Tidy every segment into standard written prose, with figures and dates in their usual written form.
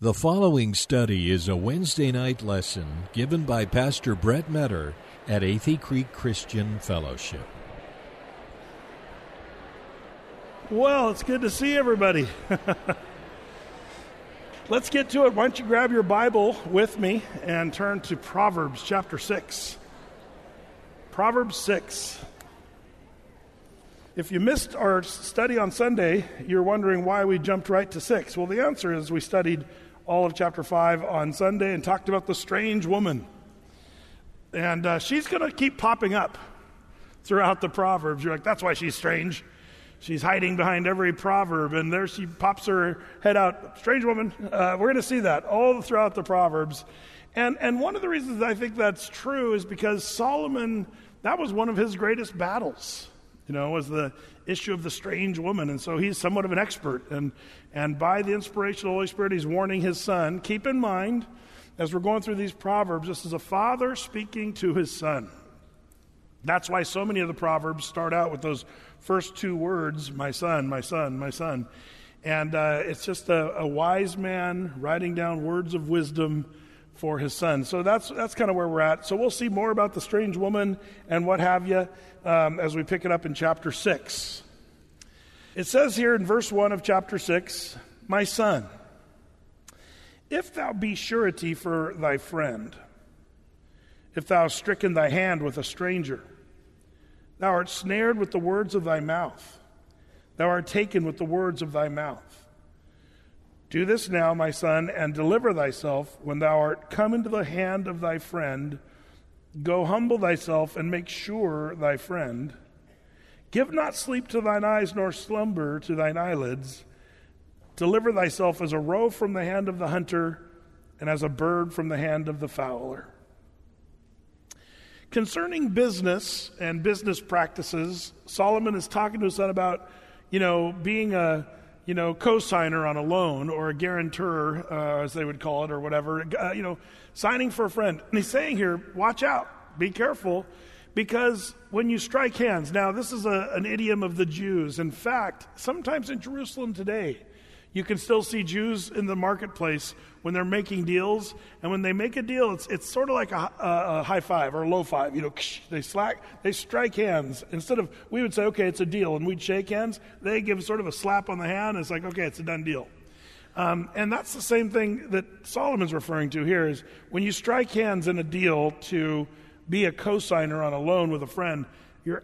The following study is a Wednesday night lesson given by Pastor Brett Metter at Athey Creek Christian Fellowship. Well, it's good to see everybody. Let's get to it. Why don't you grab your Bible with me and turn to Proverbs chapter 6. Proverbs 6. If you missed our study on Sunday, you're wondering why we jumped right to 6. Well, the answer is we studied all of chapter 5 on Sunday and talked about the strange woman. And she's going to keep popping up throughout the Proverbs. You're like, that's why she's strange. She's hiding behind every proverb, and there she pops her head out. Strange woman. We're going to see that all throughout the Proverbs. And one of the reasons I think that's true is because Solomon, that was one of his greatest battles, was the issue of the strange woman. And so he's somewhat of an expert. And by the inspiration of the Holy Spirit, he's warning his son. Keep in mind, as we're going through these Proverbs, this is a father speaking to his son. That's why so many of the Proverbs start out with those first two words, my son, my son, my son. And it's just a wise man writing down words of wisdom for his son. So that's kind of where we're at. So we'll see more about the strange woman and what have you as we pick it up in chapter 6. It says here in verse 1 of chapter 6, my son, if thou be surety for thy friend, if thou hast stricken thy hand with a stranger, thou art snared with the words of thy mouth, thou art taken with the words of thy mouth. Do this now, my son, and deliver thyself when thou art come into the hand of thy friend. Go humble thyself and make sure thy friend. Give not sleep to thine eyes, nor slumber to thine eyelids. Deliver thyself as a roe from the hand of the hunter, and as a bird from the hand of the fowler. Concerning business and business practices, Solomon is talking to his son about, being a co-signer on a loan, or a guarantor, as they would call it, or whatever, signing for a friend. And he's saying here, watch out, be careful, because when you strike hands, now this is an idiom of the Jews. In fact, sometimes in Jerusalem today, you can still see Jews in the marketplace when they're making deals, and when they make a deal, it's sort of like a high five or a low five. They strike hands. Instead of, we would say, okay, it's a deal, and we'd shake hands, they give sort of a slap on the hand, and it's like, okay, it's a done deal. And that's the same thing that Solomon's referring to here, is when you strike hands in a deal to be a co-signer on a loan with a friend, you're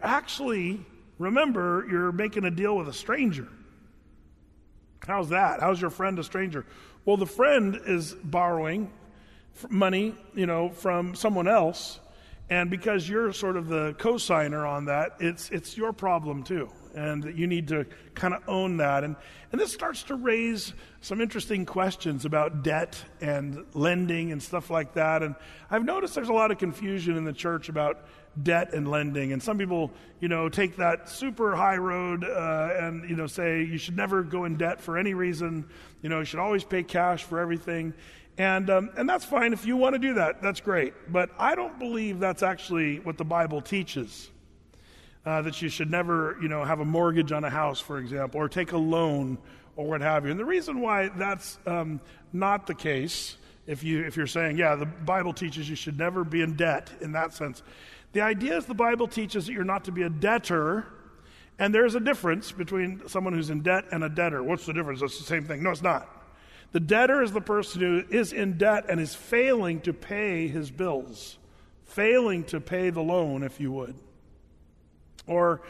making a deal with a stranger. How's that? How's your friend a stranger? Well, the friend is borrowing money, from someone else, and because you're sort of the co-signer on that, it's your problem too, and you need to kind of own that. And this starts to raise some interesting questions about debt and lending and stuff like that. And I've noticed there's a lot of confusion in the church about debt and lending, and some people take that super high road and say you should never go in debt for any reason. You should always pay cash for everything, and that's fine if you want to do that. That's great, but I don't believe that's actually what the Bible teaches. That you should never have a mortgage on a house, for example, or take a loan or what have you. And the reason why that's not the case, if you're saying, yeah, the Bible teaches you should never be in debt in that sense. The idea is the Bible teaches that you're not to be a debtor, and there's a difference between someone who's in debt and a debtor. What's the difference? It's the same thing. No, it's not. The debtor is the person who is in debt and is failing to pay his bills, failing to pay the loan, if you would. Or,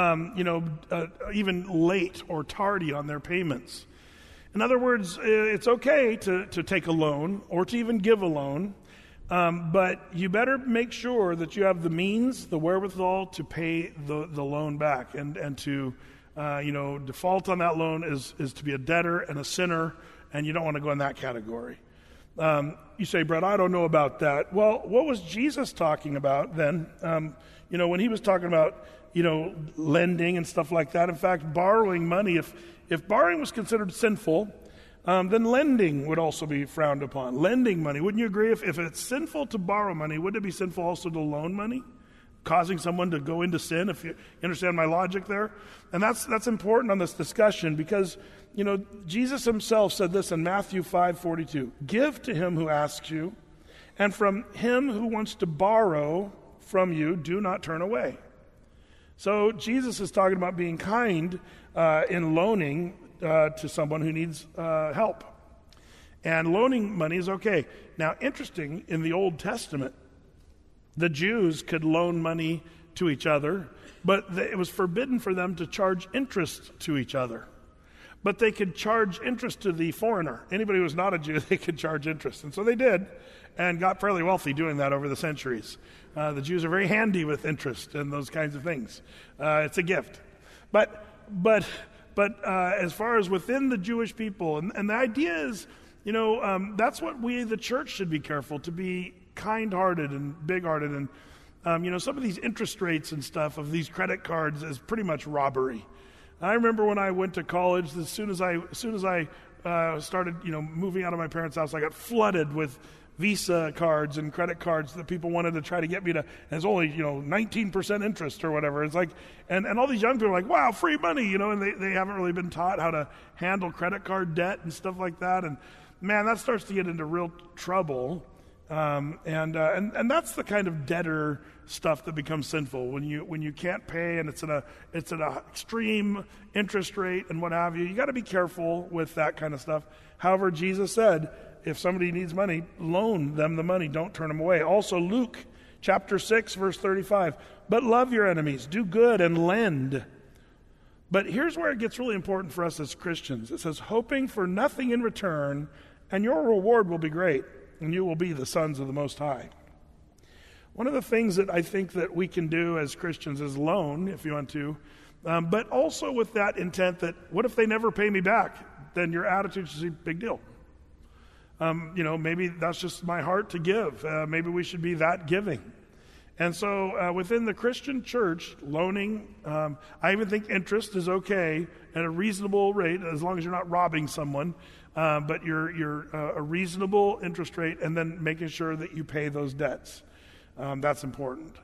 even late or tardy on their payments. In other words, it's okay to take a loan or to even give a loan, but you better make sure that you have the means, the wherewithal to pay the loan back. And to, default on that loan is to be a debtor and a sinner, and you don't want to go in that category. You say, Brett, I don't know about that. Well, what was Jesus talking about then? When he was talking about lending and stuff like that. In fact, borrowing money, if borrowing was considered sinful, then lending would also be frowned upon. Lending money, wouldn't you agree? If it's sinful to borrow money, wouldn't it be sinful also to loan money? Causing someone to go into sin, if you understand my logic there? And that's important on this discussion, because Jesus himself said this in Matthew 5:42. Give to him who asks you, and from him who wants to borrow from you, do not turn away. So Jesus is talking about being kind in loaning to someone who needs help. And loaning money is okay. Now, interesting, in the Old Testament, the Jews could loan money to each other, but it was forbidden for them to charge interest to each other. But they could charge interest to the foreigner. Anybody who was not a Jew, they could charge interest. And so they did, and got fairly wealthy doing that over the centuries. The Jews are very handy with interest and those kinds of things. It's a gift. But as far as within the Jewish people, and the idea is, that's what we, the church, should be careful, to be kind-hearted and big-hearted. And, some of these interest rates and stuff of these credit cards is pretty much robbery. I remember when I went to college, as soon as I started, moving out of my parents' house, I got flooded with Visa cards and credit cards that people wanted to try to get me to, and it's only, 19% interest or whatever. It's like, and all these young people are like, wow, free money, and they haven't really been taught how to handle credit card debt and stuff like that. And man, that starts to get into real trouble. And that's the kind of debtor stuff that becomes sinful when you can't pay and it's an extreme interest rate and what have you. You got to be careful with that kind of stuff. However, Jesus said, if somebody needs money, loan them the money. Don't turn them away. Also, Luke chapter 6, verse 35. But love your enemies, do good and lend. But here's where it gets really important for us as Christians. It says, hoping for nothing in return, and your reward will be great, and you will be the sons of the Most High. One of the things that I think that we can do as Christians is loan, if you want to, but also with that intent that, what if they never pay me back? Then your attitude should be a big deal. Maybe that's just my heart to give. Maybe we should be that giving. And so within the Christian church, loaning, I even think interest is okay at a reasonable rate, as long as you're not robbing someone, but you're a reasonable interest rate, and then making sure that you pay those debts. That's important.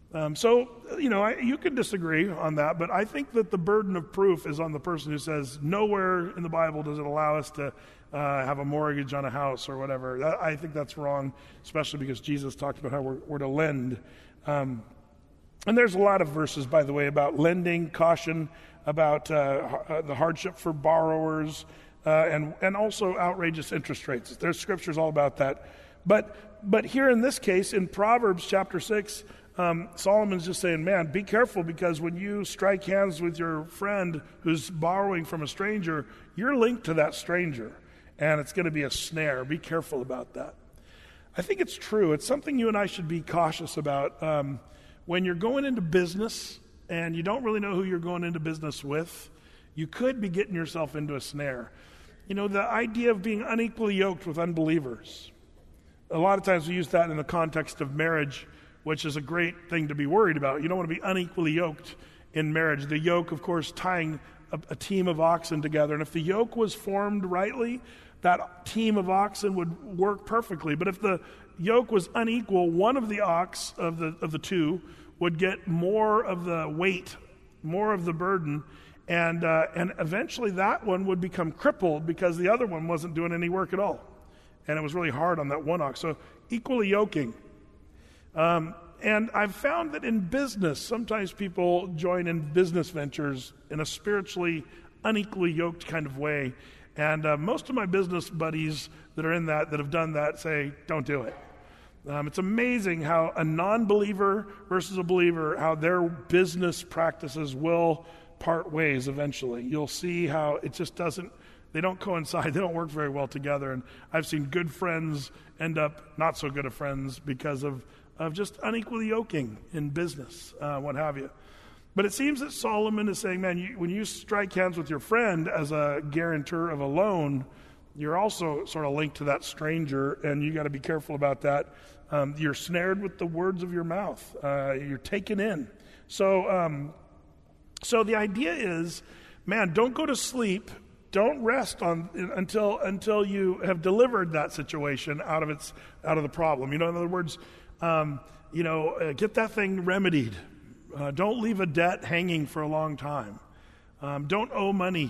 You can disagree on that, but I think that the burden of proof is on the person who says, nowhere in the Bible does it allow us to have a mortgage on a house or whatever. I think that's wrong, especially because Jesus talked about how we're to lend. And there's a lot of verses, by the way, about lending, caution, about the hardship for borrowers, and also outrageous interest rates. There's scriptures all about that. But here in this case, in Proverbs chapter 6, Solomon's just saying, man, be careful, because when you strike hands with your friend who's borrowing from a stranger, you're linked to that stranger, and it's going to be a snare. Be careful about that. I think it's true. It's something you and I should be cautious about. When you're going into business and you don't really know who you're going into business with, you could be getting yourself into a snare. The idea of being unequally yoked with unbelievers. A lot of times we use that in the context of marriage, which is a great thing to be worried about. You don't want to be unequally yoked in marriage. The yoke, of course, tying a team of oxen together. And if the yoke was formed rightly, that team of oxen would work perfectly. But if the yoke was unequal, one of the ox of the two would get more of the weight, more of the burden, and eventually that one would become crippled because the other one wasn't doing any work at all. And it was really hard on that one ox. So equally yoking. And I've found that in business, sometimes people join in business ventures in a spiritually unequally yoked kind of way. And most of my business buddies that are in that have done that say, don't do it. It's amazing how a non-believer versus a believer, how their business practices will part ways eventually. You'll see how it just doesn't, they don't coincide. They don't work very well together. And I've seen good friends end up not so good of friends because of just unequally yoking in business, what have you. But it seems that Solomon is saying, man, when you strike hands with your friend as a guarantor of a loan, you're also sort of linked to that stranger, and you got to be careful about that. You're snared with the words of your mouth. You're taken in. So the idea is, man, don't go to sleep. Don't rest until you have delivered that situation out of the problem. In other words, get that thing remedied. Don't leave a debt hanging for a long time. Don't owe money,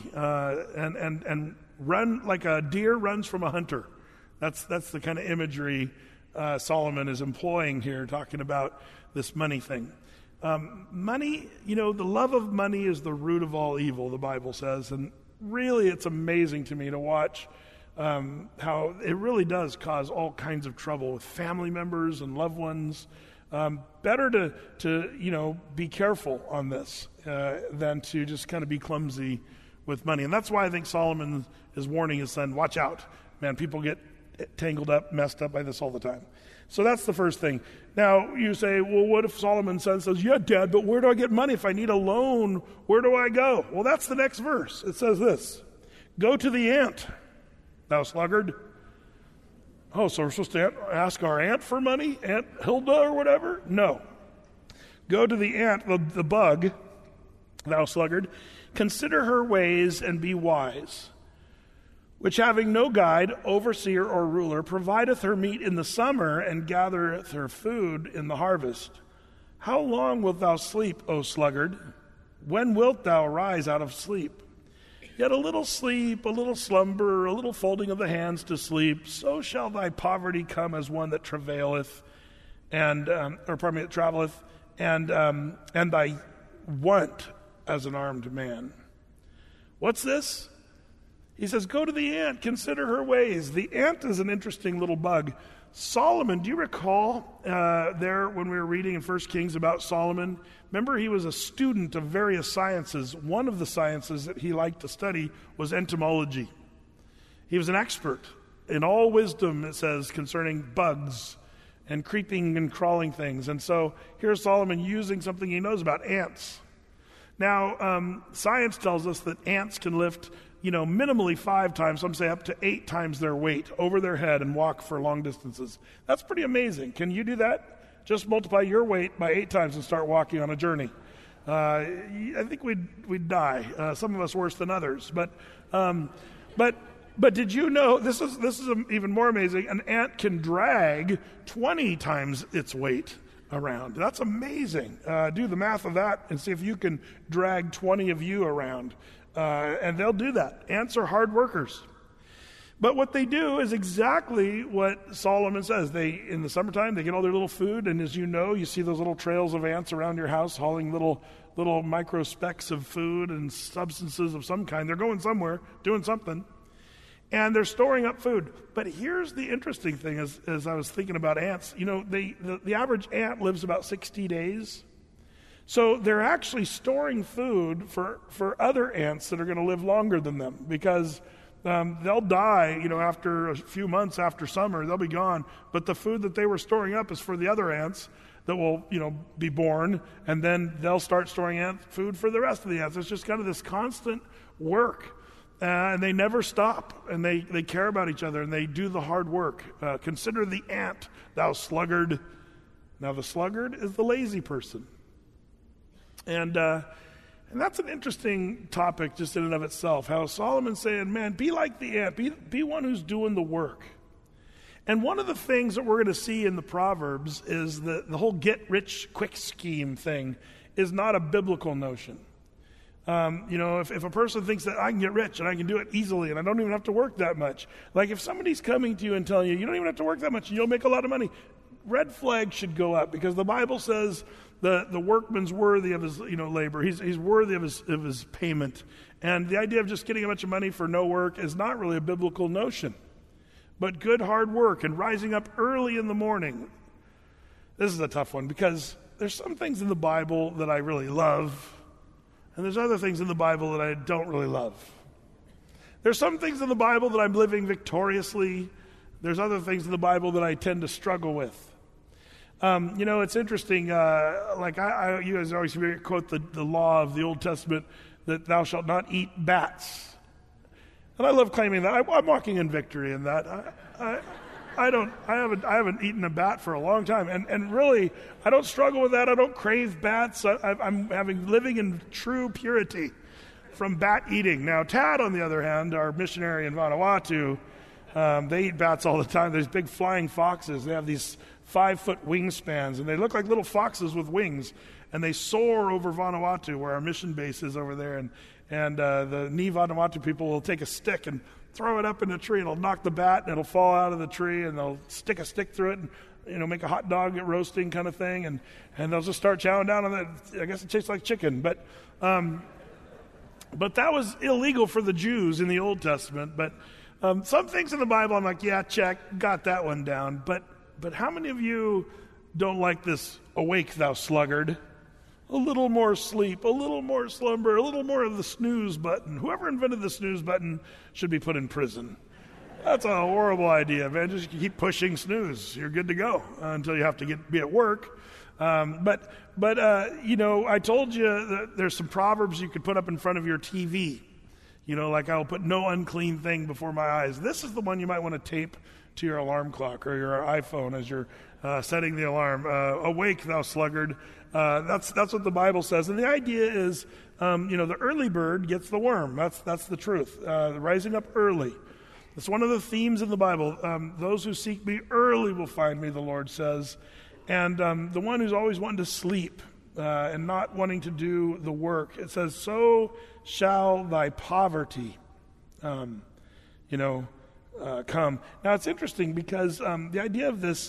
and run like a deer runs from a hunter. That's the kind of imagery Solomon is employing here, talking about this money thing. Money, the love of money is the root of all evil, the Bible says. And really, it's amazing to me to watch how it really does cause all kinds of trouble with family members and loved ones. Better to be careful on this than to just kind of be clumsy with money. And that's why I think Solomon is warning his son, watch out. Man, people get tangled up, messed up by this all the time. So that's the first thing. Now, you say, well, what if Solomon's son says, yeah, Dad, but where do I get money? If I need a loan, where do I go? Well, that's the next verse. It says this, go to the ant, thou sluggard. Oh, so we're supposed to ask our aunt for money? Aunt Hilda or whatever? No. Go to the ant, the bug, thou sluggard. Consider her ways and be wise, which having no guide, overseer, or ruler, provideth her meat in the summer and gathereth her food in the harvest. How long wilt thou sleep, O sluggard? When wilt thou arise out of sleep? Yet a little sleep, a little slumber, a little folding of the hands to sleep, so shall thy poverty come as one that travaileth, that traveleth, and thy want as an armed man. What's this? He says, go to the ant, consider her ways. The ant is an interesting little bug. Solomon, do you recall there when we were reading in 1 Kings about Solomon? Remember, he was a student of various sciences. One of the sciences that he liked to study was entomology. He was an expert in all wisdom, it says, concerning bugs and creeping and crawling things. And so here's Solomon using something he knows about, ants. Now, science tells us that ants can lift minimally 5 times, some say up to 8 times their weight over their head and walk for long distances. That's pretty amazing. Can you do that? Just multiply your weight by 8 times and start walking on a journey. I think we'd die. Some of us worse than others. But did you know, this is even more amazing, an ant can drag 20 times its weight around. That's amazing. Do the math of that and see if you can drag 20 of you around. And they'll do that. Ants are hard workers. But what they do is exactly what Solomon says. In the summertime, they get all their little food, and as you know, you see those little trails of ants around your house hauling little micro specks of food and substances of some kind. They're going somewhere, doing something, and they're storing up food. But here's the interesting thing as I was thinking about ants. The average ant lives about 60 days. So they're actually storing food for other ants that are going to live longer than them, because they'll die, after a few months after summer, they'll be gone. But the food that they were storing up is for the other ants that will, be born, and then they'll start storing food for the rest of the ants. It's just kind of this constant work, and they never stop, and they care about each other, and they do the hard work. Consider the ant, thou sluggard. Now the sluggard is the lazy person. And that's an interesting topic just in and of itself, how Solomon's saying, man, be like the ant, be one who's doing the work. And one of the things that we're going to see in the Proverbs is the whole get-rich-quick scheme thing is not a biblical notion. If a person thinks that I can get rich and I can do it easily and I don't even have to work that much, like if somebody's coming to you and telling you, you don't even have to work that much and you'll make a lot of money, red flag should go up, because the Bible says the workman's worthy of his labor. He's worthy of his payment. And the idea of just getting a bunch of money for no work is not really a biblical notion. But good hard work and rising up early in the morning. This is a tough one, because there's some things in the Bible that I really love, and there's other things in the Bible that I don't really love. There's some things in the Bible that I'm living victoriously. There's other things in the Bible that I tend to struggle with. It's interesting, you guys always quote the law of the Old Testament that thou shalt not eat bats. And I love claiming that. I'm walking in victory in that. I haven't eaten a bat for a long time. And really, I don't struggle with that. I don't crave bats. I'm living in true purity from bat eating. Now, Tad, on the other hand, our missionary in Vanuatu, they eat bats all the time. There's big flying foxes. They have these 5-foot wingspans, and they look like little foxes with wings, and they soar over Vanuatu, where our mission base is over there, And the Ni Vanuatu people will take a stick and throw it up in a tree, and it'll knock the bat, and it'll fall out of the tree, and they'll stick a stick through it, and make a hot dog at roasting kind of thing, and they'll just start chowing down on it. I guess it tastes like chicken, but that was illegal for the Jews in the Old Testament. But some things in the Bible, I'm like, yeah, check, got that one down. But how many of you don't like this "awake, thou sluggard"? A little more sleep, a little more slumber, a little more of the snooze button. Whoever invented the snooze button should be put in prison. That's a horrible idea, man. Just keep pushing snooze. You're good to go until you have to be at work. But I told you that there's some proverbs you could put up in front of your TV. Like I will put no unclean thing before my eyes. This is the one you might want to tape to your alarm clock or your iPhone as you're setting the alarm. Awake, thou sluggard. That's what the Bible says. And the idea is, the early bird gets the worm. That's the truth. Rising up early. It's one of the themes in the Bible. Those who seek me early will find me, the Lord says. And the one who's always wanting to sleep and not wanting to do the work, it says, so shall thy poverty, come. Now, it's interesting because the idea of this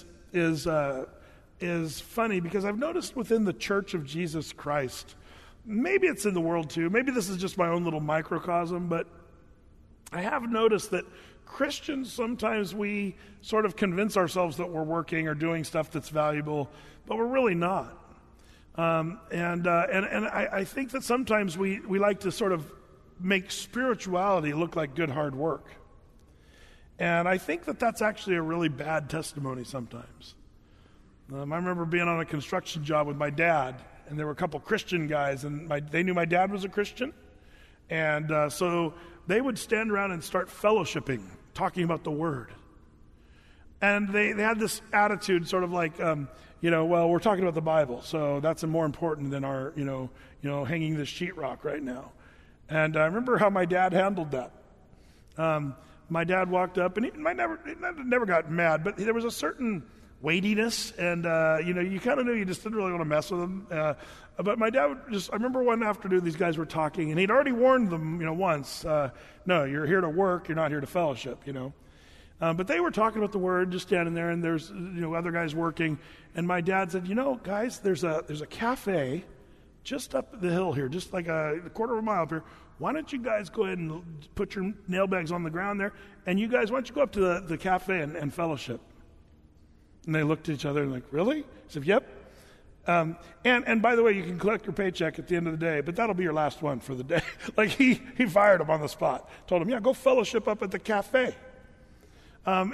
is funny because I've noticed within the Church of Jesus Christ, maybe it's in the world too, maybe this is just my own little microcosm, but I have noticed that Christians, sometimes we sort of convince ourselves that we're working or doing stuff that's valuable, but we're really not. And I think that sometimes we like to sort of make spirituality look like good hard work. And I think that that's actually a really bad testimony sometimes. I remember being on a construction job with my dad, and there were a couple Christian guys, and they knew my dad was a Christian. And so they would stand around and start fellowshipping, talking about the Word. And they had this attitude sort of like, well, we're talking about the Bible, so that's more important than our, hanging this sheetrock right now. And I remember how my dad handled that. My dad walked up, and he never got mad, but there was a certain weightiness, and you kind of knew you just didn't really want to mess with him. But my dad I remember one afternoon these guys were talking, and he'd already warned them, once, no, you're here to work, you're not here to fellowship, But they were talking about the Word, just standing there, and there's other guys working, and my dad said, guys, there's a cafe just up the hill here, just like a quarter of a mile up here. Why don't you guys go ahead and put your nail bags on the ground there, and you guys, why don't you go up to the cafe and fellowship? And they looked at each other and like, really? I said, yep. And by the way, you can collect your paycheck at the end of the day, but that'll be your last one for the day. Like he fired him on the spot. Told him, go fellowship up at the cafe. But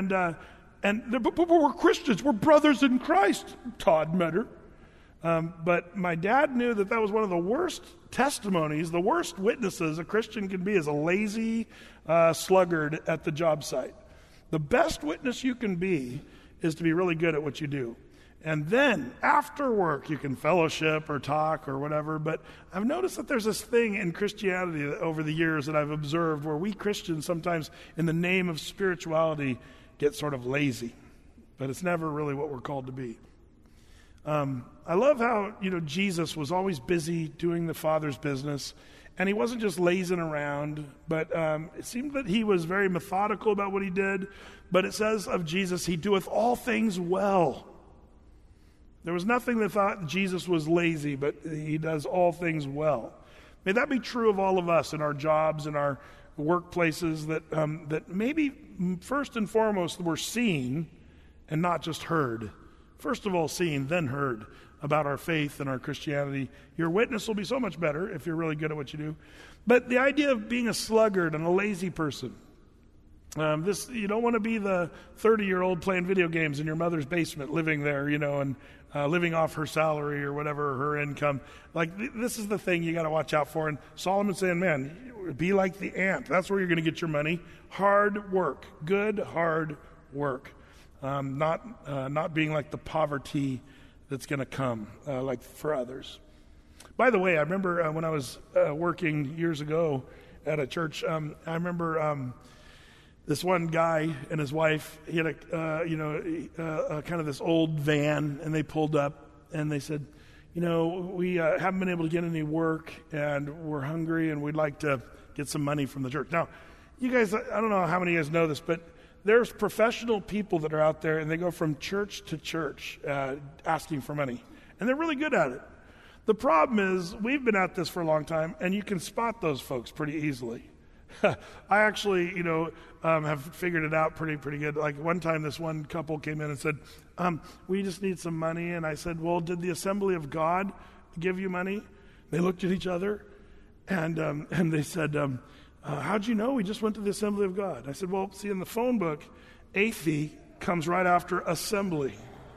we're Christians. We're brothers in Christ, Todd Metter. But my dad knew that was one of the worst testimonies, the worst witnesses a Christian can be is a lazy sluggard at the job site. The best witness you can be is to be really good at what you do. And then after work, you can fellowship or talk or whatever. But I've noticed that there's this thing in Christianity over the years that I've observed where we Christians sometimes in the name of spirituality get sort of lazy. But it's never really what we're called to be. I love how, Jesus was always busy doing the Father's business. And he wasn't just lazing around, but it seemed that he was very methodical about what he did. But it says of Jesus, he doeth all things well. There was nothing that thought Jesus was lazy, but he does all things well. May that be true of all of us in our jobs, in our workplaces, that maybe first and foremost we're seen and not just heard. First of all, seen, then heard about our faith and our Christianity. Your witness will be so much better if you're really good at what you do. But the idea of being a sluggard and a lazy person, you don't want to be the 30-year-old playing video games in your mother's basement, living there, and living off her salary or whatever, her income. Like, this is the thing you got to watch out for. And Solomon's saying, man, be like the ant. That's where you're going to get your money. Hard work. Good, hard work. Not being like the poverty that's going to come, like for others. By the way, I remember when I was working years ago at a church, I remember this one guy and his wife, he had a kind of this old van, and they pulled up, and they said, we haven't been able to get any work, and we're hungry, and we'd like to get some money from the church. Now, you guys, I don't know how many of you guys know this, but there's professional people that are out there, and they go from church to church asking for money, and they're really good at it. The problem is, we've been at this for a long time, and you can spot those folks pretty easily. I actually, have figured it out pretty good. Like one time, this one couple came in and said, we just need some money. And I said, well, did the Assembly of God give you money? They looked at each other, and they said, how'd you know? We just went to the Assembly of God. I said, well, see, in the phone book, Athey comes right after assembly.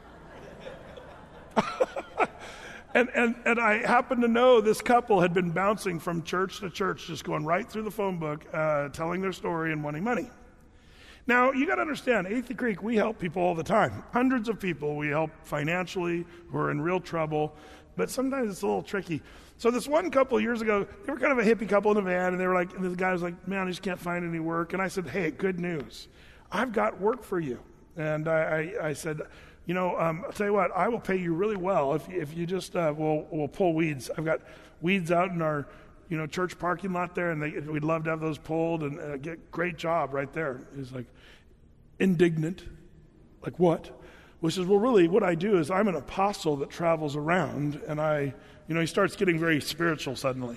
And I happen to know this couple had been bouncing from church to church, just going right through the phone book, telling their story and wanting money. Now, you got to understand, Athey Creek, we help people all the time. Hundreds of people we help financially who are in real trouble, but sometimes it's a little tricky. So this one couple years ago, they were kind of a hippie couple in a van, and they were like, and the guy was like, man, I just can't find any work. And I said, hey, good news. I've got work for you. And I said, I'll tell you what, I will pay you really well if you just we'll pull weeds. I've got weeds out in our church parking lot there, and we'd love to have those pulled and get great job right there. He's like indignant, like what? Well, he says, well, really, what I do is I'm an apostle that travels around, and he starts getting very spiritual suddenly.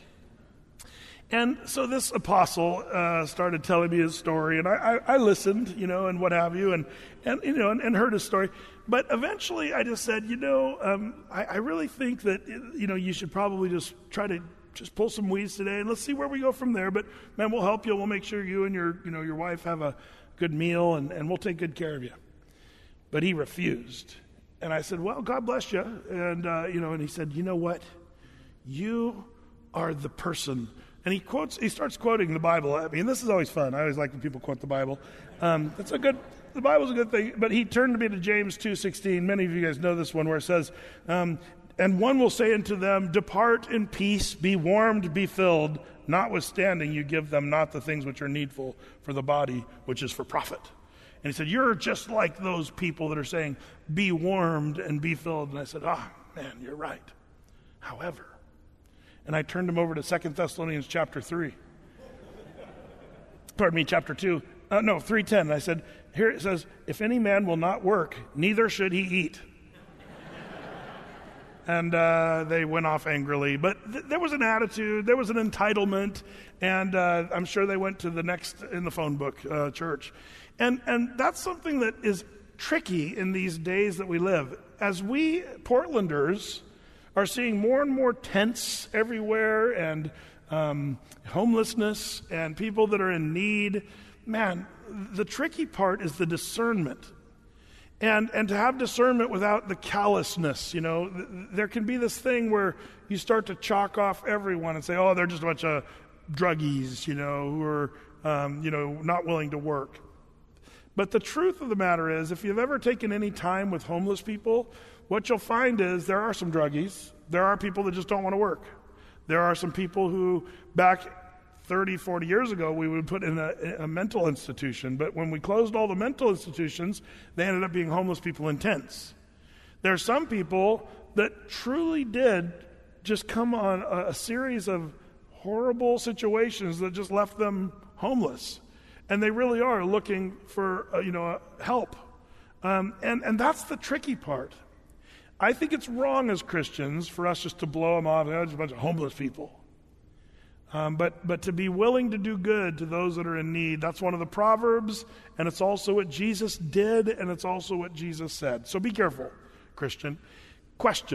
And so this apostle started telling me his story, and I listened, and what have you, and heard his story. But eventually, I just said, I really think that you should probably just try to just pull some weeds today, and let's see where we go from there. But man, we'll help you. We'll make sure you and your wife have a good meal, and we'll take good care of you. But he refused, and I said, well, God bless you, and he said, you know what, you are the person. And he starts quoting the Bible. I mean, this is always fun. I always like when people quote the Bible. The Bible's a good thing. But he turned to me to James 2:16. Many of you guys know this one, where it says, and one will say unto them, depart in peace, be warmed, be filled, notwithstanding you give them not the things which are needful for the body, which is for profit. And he said, you're just like those people that are saying, be warmed and be filled. And I said, man, you're right. However, and I turned him over to 2 Thessalonians chapter 3. Pardon me, chapter 2. 3:10. And I said, here it says, if any man will not work, neither should he eat. And they went off angrily. But there was an attitude, there was an entitlement, and I'm sure they went to the next in the phone book church. And that's something that is tricky in these days that we live. As we Portlanders are seeing more and more tents everywhere, and homelessness and people that are in need. Man, the tricky part is the discernment. And to have discernment without the callousness, there can be this thing where you start to chalk off everyone and say, oh, they're just a bunch of druggies, who are, not willing to work. But the truth of the matter is, if you've ever taken any time with homeless people, what you'll find is there are some druggies. There are people that just don't want to work. There are some people who, back 30, 40 years ago, we would put in a mental institution. But when we closed all the mental institutions, they ended up being homeless people in tents. There are some people that truly did just come on a series of horrible situations that just left them homeless. And they really are looking for, help. And that's the tricky part. I think it's wrong as Christians for us just to blow them off. Just a bunch of homeless people. But to be willing to do good to those that are in need, that's one of the Proverbs, and it's also what Jesus did, and it's also what Jesus said. So be careful, Christian. Question.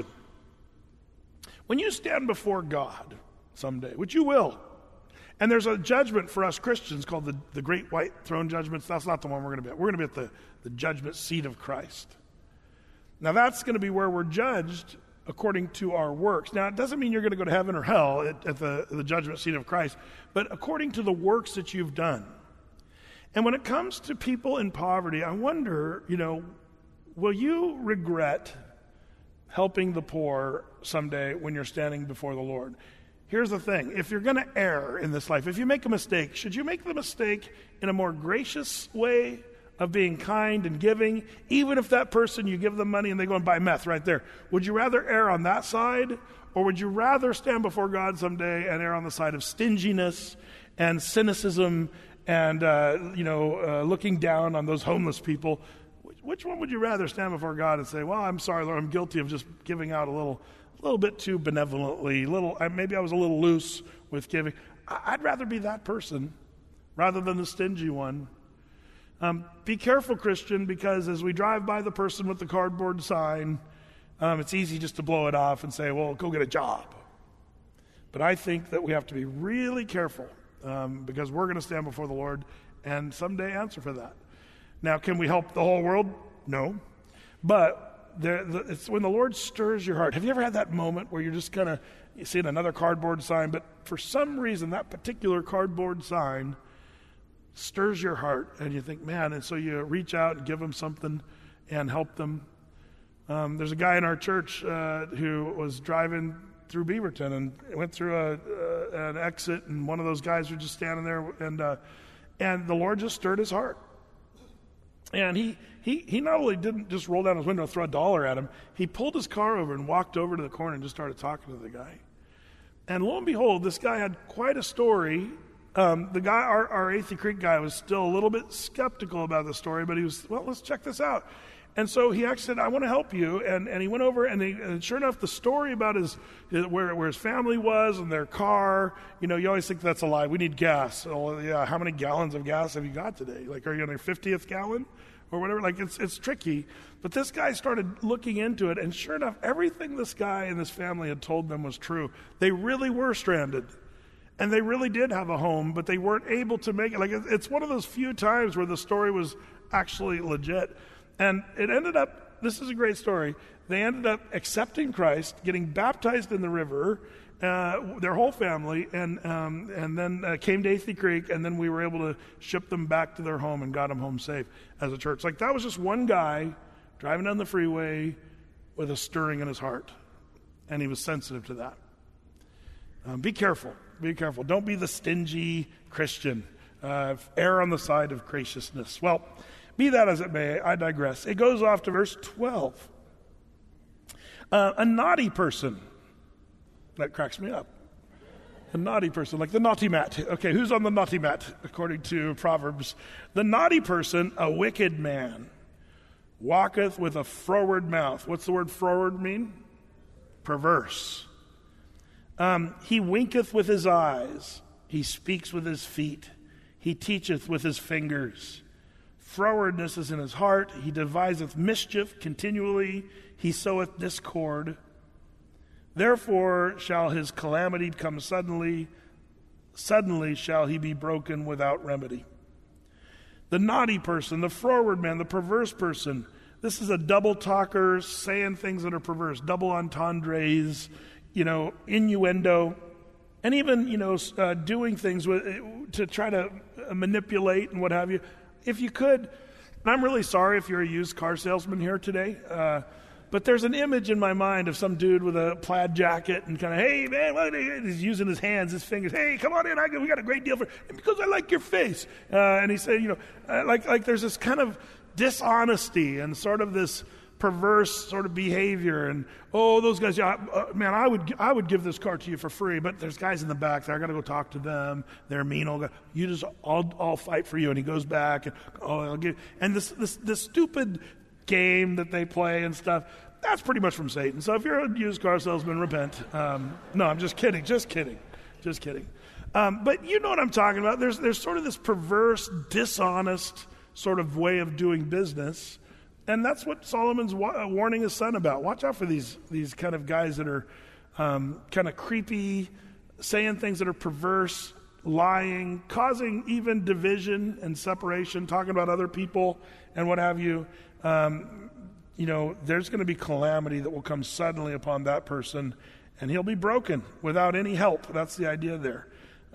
When you stand before God someday, which you will, and there's a judgment for us Christians called the Great White Throne Judgment. That's not the one we're going to be at. We're going to be at the judgment seat of Christ. Now that's going to be where we're judged according to our works. Now it doesn't mean you're going to go to heaven or hell at the judgment seat of Christ, but according to the works that you've done. And when it comes to people in poverty, I wonder, will you regret helping the poor someday when you're standing before the Lord? Here's the thing. If you're going to err in this life, if you make a mistake, should you make the mistake in a more gracious way of being kind and giving, even if that person, you give them money and they go and buy meth right there. Would you rather err on that side, or would you rather stand before God someday and err on the side of stinginess and cynicism and looking down on those homeless people? Which one would you rather stand before God and say, well, I'm sorry, Lord, I'm guilty of just giving out a little bit too benevolently, maybe I was a little loose with giving. I'd rather be that person rather than the stingy one. Be careful, Christian, because as we drive by the person with the cardboard sign, it's easy just to blow it off and say, well, go get a job. But I think that we have to be really careful because we're going to stand before the Lord and someday answer for that. Now, can we help the whole world? No. But it's when the Lord stirs your heart. Have you ever had that moment where you're just kind of seeing another cardboard sign, but for some reason that particular cardboard sign stirs your heart, and you think, man, and so you reach out and give them something and help them. There's a guy in our church who was driving through Beaverton and went through an exit, and one of those guys was just standing there, and the Lord just stirred his heart. And he not only didn't just roll down his window and throw $1 at him, he pulled his car over and walked over to the corner and just started talking to the guy. And lo and behold, this guy had quite a story. The guy, our Athey Creek guy, was still a little bit skeptical about the story, but he was, well, let's check this out. And so he actually said, I want to help you. And he went over, and sure enough, the story about where his family was and their car, you always think that's a lie. We need gas. Oh, yeah, how many gallons of gas have you got today? Like, are you on your 50th gallon or whatever? Like, it's tricky. But this guy started looking into it, and sure enough, everything this guy and his family had told them was true. They really were stranded. And they really did have a home, but they weren't able to make it. Like, it's one of those few times where the story was actually legit. And it ended up, this is a great story, they ended up accepting Christ, getting baptized in the river, their whole family, and then came to Athey Creek, and then we were able to ship them back to their home and got them home safe as a church. Like, that was just one guy driving down the freeway with a stirring in his heart, and he was sensitive to that. Be careful. Be careful. Don't be the stingy Christian. Err on the side of graciousness. Well, be that as it may, I digress. It goes off to verse 12. A naughty person. That cracks me up. A naughty person, like the naughty mat. Okay, who's on the naughty mat, according to Proverbs? The naughty person, a wicked man, walketh with a froward mouth. What's the word froward mean? Perverse. He winketh with his eyes. He speaks with his feet. He teacheth with his fingers. Frowardness is in his heart. He deviseth mischief continually. He soweth discord. Therefore shall his calamity come suddenly. Suddenly shall he be broken without remedy. The naughty person, the froward man, the perverse person. This is a double talker saying things that are perverse. Double entendres, innuendo. And even, doing things to try to manipulate and what have you. If you could, and I'm really sorry if you're a used car salesman here today, but there's an image in my mind of some dude with a plaid jacket and kind of, hey, man, he's using his hands, his fingers. Hey, come on in. We got a great deal for you because I like your face. And he said, like there's this kind of dishonesty and sort of this perverse sort of behavior, and those guys, man, I would give this car to you for free, but there's guys in the back there. I got to go talk to them. They're mean old guys. I'll fight for you. And he goes back and I'll give. And this stupid game that they play and stuff. That's pretty much from Satan. So if you're a used car salesman, repent. No, I'm just kidding. But you know what I'm talking about. There's sort of this perverse, dishonest sort of way of doing business. And that's what Solomon's warning his son about. Watch out for these kind of guys that are kind of creepy, saying things that are perverse, lying, causing even division and separation, talking about other people and what have you. There's going to be calamity that will come suddenly upon that person, and he'll be broken without any help. That's the idea there.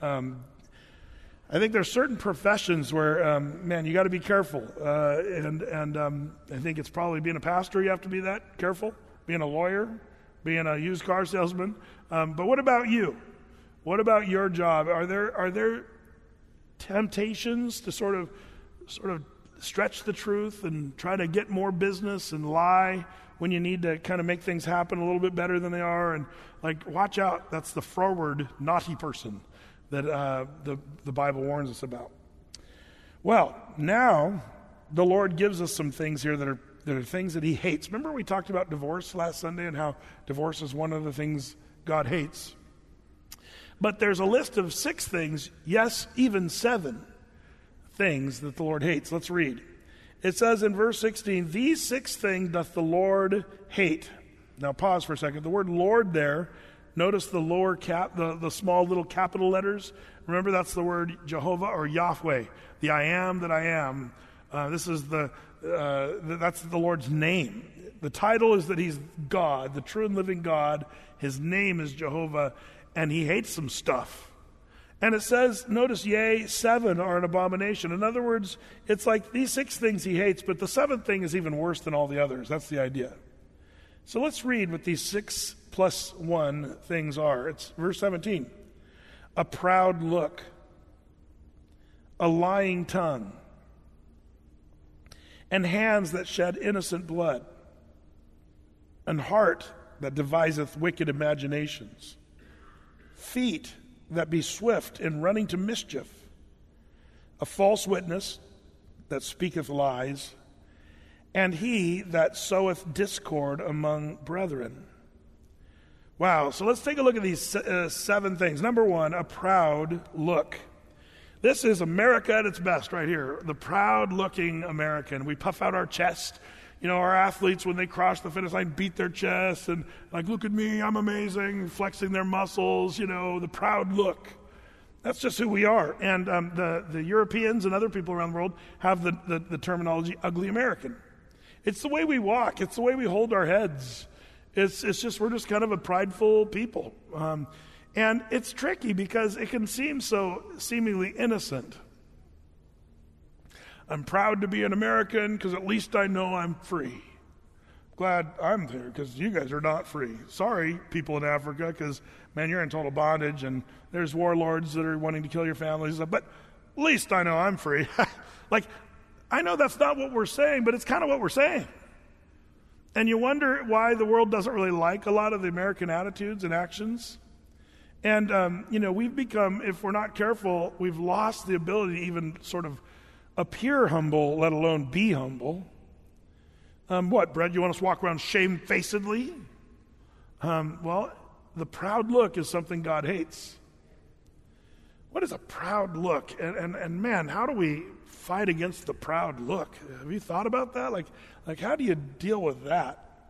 I think there's certain professions where, you got to be careful. And I think it's probably being a pastor, you have to be that careful. Being a lawyer, being a used car salesman. But what about you? What about your job? Are there temptations to sort of stretch the truth and try to get more business and lie when you need to kind of make things happen a little bit better than they are. And like, watch out. That's the froward, naughty person that the Bible warns us about. Well, now the Lord gives us some things here that are things that he hates. Remember we talked about divorce last Sunday and how divorce is one of the things God hates. But there's a list of 6 things, yes, even 7 things that the Lord hates. Let's read. It says in verse 16, these 6 things doth the Lord hate. Now pause for a second. The word Lord there, notice the lower cap, the small little capital letters. Remember, that's the word Jehovah or Yahweh, the I am that I am. This is that's the Lord's name. The title is that he's God, the true and living God. His name is Jehovah, and he hates some stuff. And it says, notice, yea, 7 are an abomination. In other words, it's like these 6 things he hates, but the 7th thing is even worse than all the others. That's the idea. So let's read what these 6 plus 1 things are. It's verse 17. A proud look, a lying tongue, and hands that shed innocent blood, and heart that deviseth wicked imaginations, feet that be swift in running to mischief, a false witness that speaketh lies, and he that soweth discord among brethren. Wow, so let's take a look at these 7 things. Number 1, a proud look. This is America at its best right here, the proud-looking American. We puff out our chest. You know, our athletes, when they cross the finish line, beat their chests and like, look at me, I'm amazing, flexing their muscles, you know, the proud look. That's just who we are. And the Europeans and other people around the world have the terminology ugly American. It's the way we walk. It's the way we hold our heads. It's just, we're just kind of a prideful people. And it's tricky because it can seem so seemingly innocent. I'm proud to be an American because at least I know I'm free. Glad I'm there because you guys are not free. Sorry, people in Africa, because, man, you're in total bondage and there's warlords that are wanting to kill your families. But at least I know I'm free. Like, I know that's not what we're saying, but it's kind of what we're saying. And you wonder why the world doesn't really like a lot of the American attitudes and actions. And, we've become, if we're not careful, we've lost the ability to even sort of appear humble, let alone be humble. What, Brett, you want us to walk around shamefacedly? Well, the proud look is something God hates. What is a proud look? And man, how do we fight against the proud look? Have you thought about that? Like how do you deal with that?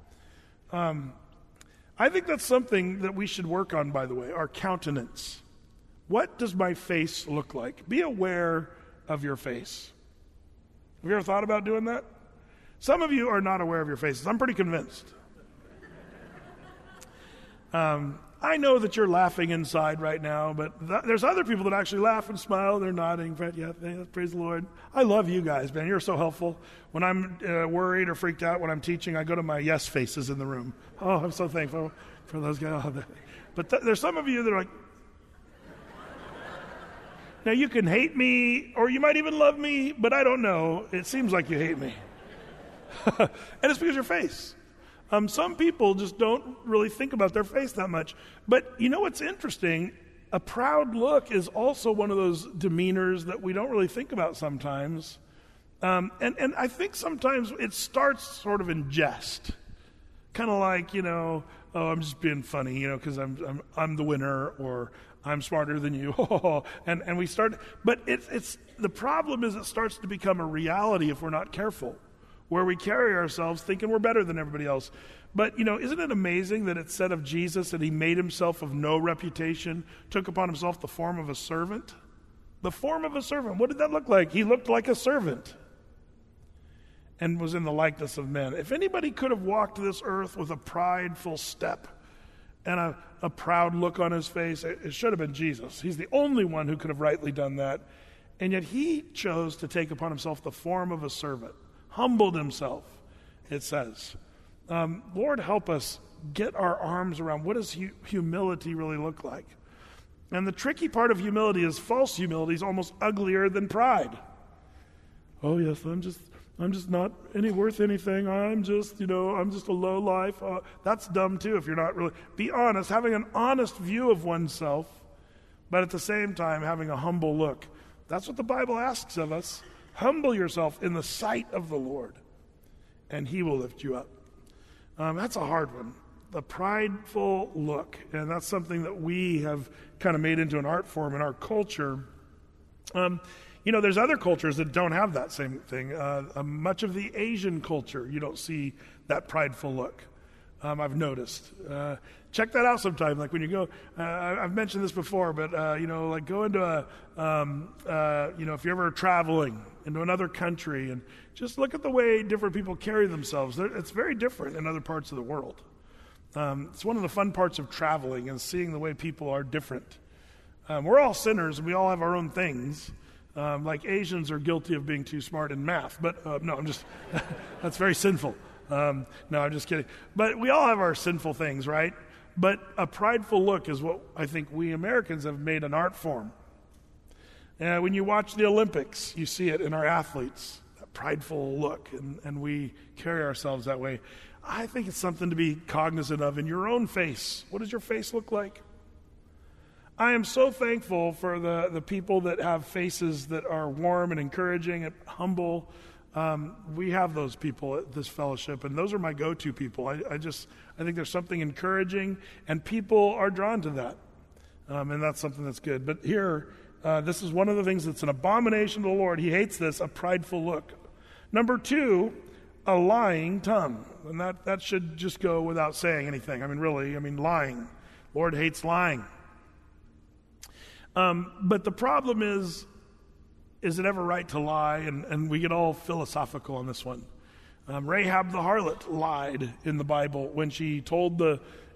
I think that's something that we should work on, by the way, our countenance. What does my face look like? Be aware of your face. Have you ever thought about doing that? Some of you are not aware of your faces. I'm pretty convinced. I know that you're laughing inside right now, but there's other people that actually laugh and smile. They're nodding. Yeah, praise the Lord. I love you guys, man. You're so helpful. When I'm worried or freaked out when I'm teaching, I go to my yes faces in the room. Oh, I'm so thankful for those guys. But there's some of you that are like, now you can hate me, or you might even love me, but I don't know. It seems like you hate me. And it's because of your face. Some people just don't really think about their face that much. But you know what's interesting? A proud look is also one of those demeanors that we don't really think about sometimes. And I think sometimes it starts sort of in jest. Kind of like, oh, I'm just being funny, because I'm the winner, or I'm smarter than you. and we start, but it's the problem is it starts to become a reality if we're not careful, where we carry ourselves thinking we're better than everybody else. But, isn't it amazing that it said of Jesus that he made himself of no reputation, took upon himself the form of a servant? The form of a servant. What did that look like? He looked like a servant and was in the likeness of men. If anybody could have walked this earth with a prideful step and a proud look on his face, it should have been Jesus. He's the only one who could have rightly done that. And yet he chose to take upon himself the form of a servant. Humbled himself, it says. Lord, help us get our arms around what does humility really look like. And the tricky part of humility is false humility is almost uglier than pride. Oh yes, I'm just not worth anything. I'm just a low life. That's dumb too if you're not really. Be honest, having an honest view of oneself, but at the same time having a humble look. That's what the Bible asks of us. Humble yourself in the sight of the Lord, and He will lift you up. That's a hard one. The prideful look, and that's something that we have kind of made into an art form in our culture. There's other cultures that don't have that same thing. Much of the Asian culture, you don't see that prideful look. I've noticed. Check that out sometime. Like when you go, I've mentioned this before, but like go into if you're ever traveling into another country, and just look at the way different people carry themselves. It's very different in other parts of the world. It's one of the fun parts of traveling, and seeing the way people are different. We're all sinners, and we all have our own things. Like Asians are guilty of being too smart in math, but no, I'm just, that's very sinful. No, I'm just kidding. But we all have our sinful things, right? But a prideful look is what I think we Americans have made an art form. When you watch the Olympics, you see it in our athletes, that prideful look, and we carry ourselves that way. I think it's something to be cognizant of in your own face. What does your face look like? I am so thankful for the people that have faces that are warm and encouraging and humble. We have those people at this fellowship, and those are my go-to people. I think there's something encouraging, and people are drawn to that. And that's something that's good. But here, this is one of the things that's an abomination to the Lord. He hates this, a prideful look. Number 2, a lying tongue. And that should just go without saying anything. Lying. Lord hates lying. But the problem is it ever right to lie? And we get all philosophical on this one. Rahab the harlot lied in the Bible when she told the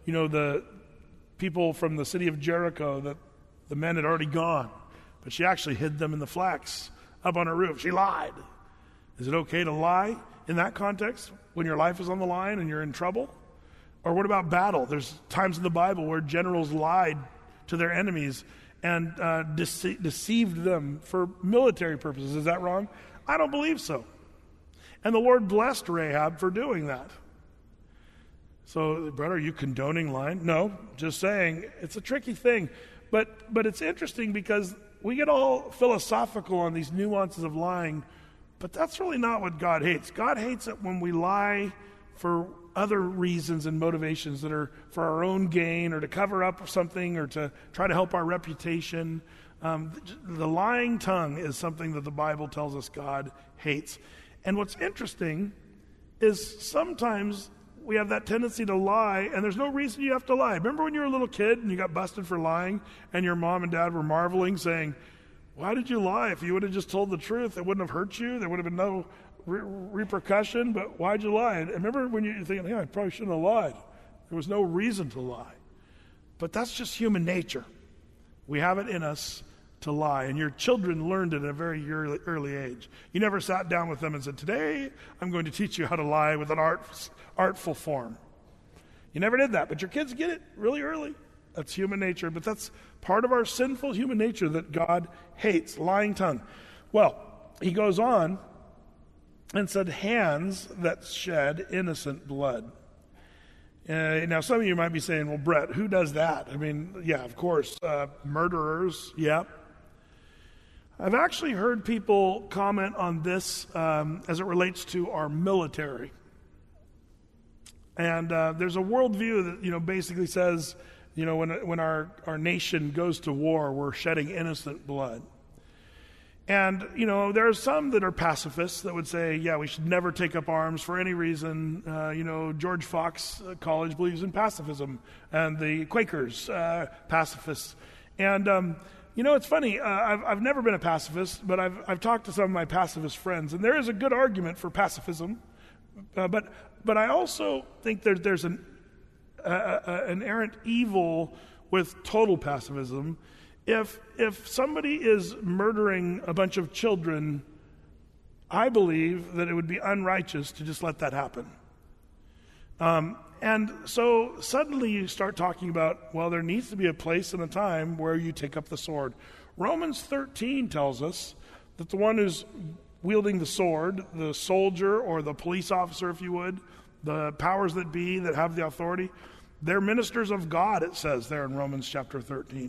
people from the city of Jericho that the men had already gone. But she actually hid them in the flax up on her roof. She lied. Is it okay to lie in that context when your life is on the line and you're in trouble? Or what about battle? There's times in the Bible where generals lied to their enemies and deceived them for military purposes. Is that wrong? I don't believe so. And the Lord blessed Rahab for doing that. So, Brett, are you condoning lying? No, just saying it's a tricky thing. But it's interesting because we get all philosophical on these nuances of lying, but that's really not what God hates. God hates it when we lie for other reasons and motivations that are for our own gain or to cover up something or to try to help our reputation. The lying tongue is something that the Bible tells us God hates. And what's interesting is sometimes we have that tendency to lie, and there's no reason you have to lie. Remember when you were a little kid and you got busted for lying, and your mom and dad were marveling, saying, "Why did you lie? If you would have just told the truth, it wouldn't have hurt you. There would have been no repercussion, but why'd you lie?" And remember when you're thinking, I probably shouldn't have lied. There was no reason to lie. But that's just human nature. We have it in us to lie, and your children learned it at a very early age. You never sat down with them and said, "Today I'm going to teach you how to lie with an artful form." You never did that, but your kids get it really early. That's human nature, but that's part of our sinful human nature that God hates, lying tongue. Well, he goes on and said, hands that shed innocent blood. Now, some of you might be saying, well, Brett, who does that? Yeah, of course, murderers, yeah. I've actually heard people comment on this as it relates to our military. And there's a worldview that, basically says, when our nation goes to war, we're shedding innocent blood. And, there are some that are pacifists that would say, yeah, we should never take up arms for any reason. George Fox College believes in pacifism, and the Quakers, pacifists. And, it's funny, I've never been a pacifist, but I've talked to some of my pacifist friends, and there is a good argument for pacifism. But I also think there's an errant evil with total pacifism. If somebody is murdering a bunch of children, I believe that it would be unrighteous to just let that happen. And so suddenly you start talking about, well, there needs to be a place and a time where you take up the sword. Romans 13 tells us that the one who's wielding the sword, the soldier or the police officer, if you would, the powers that be that have the authority, they're ministers of God, it says there in Romans chapter 13.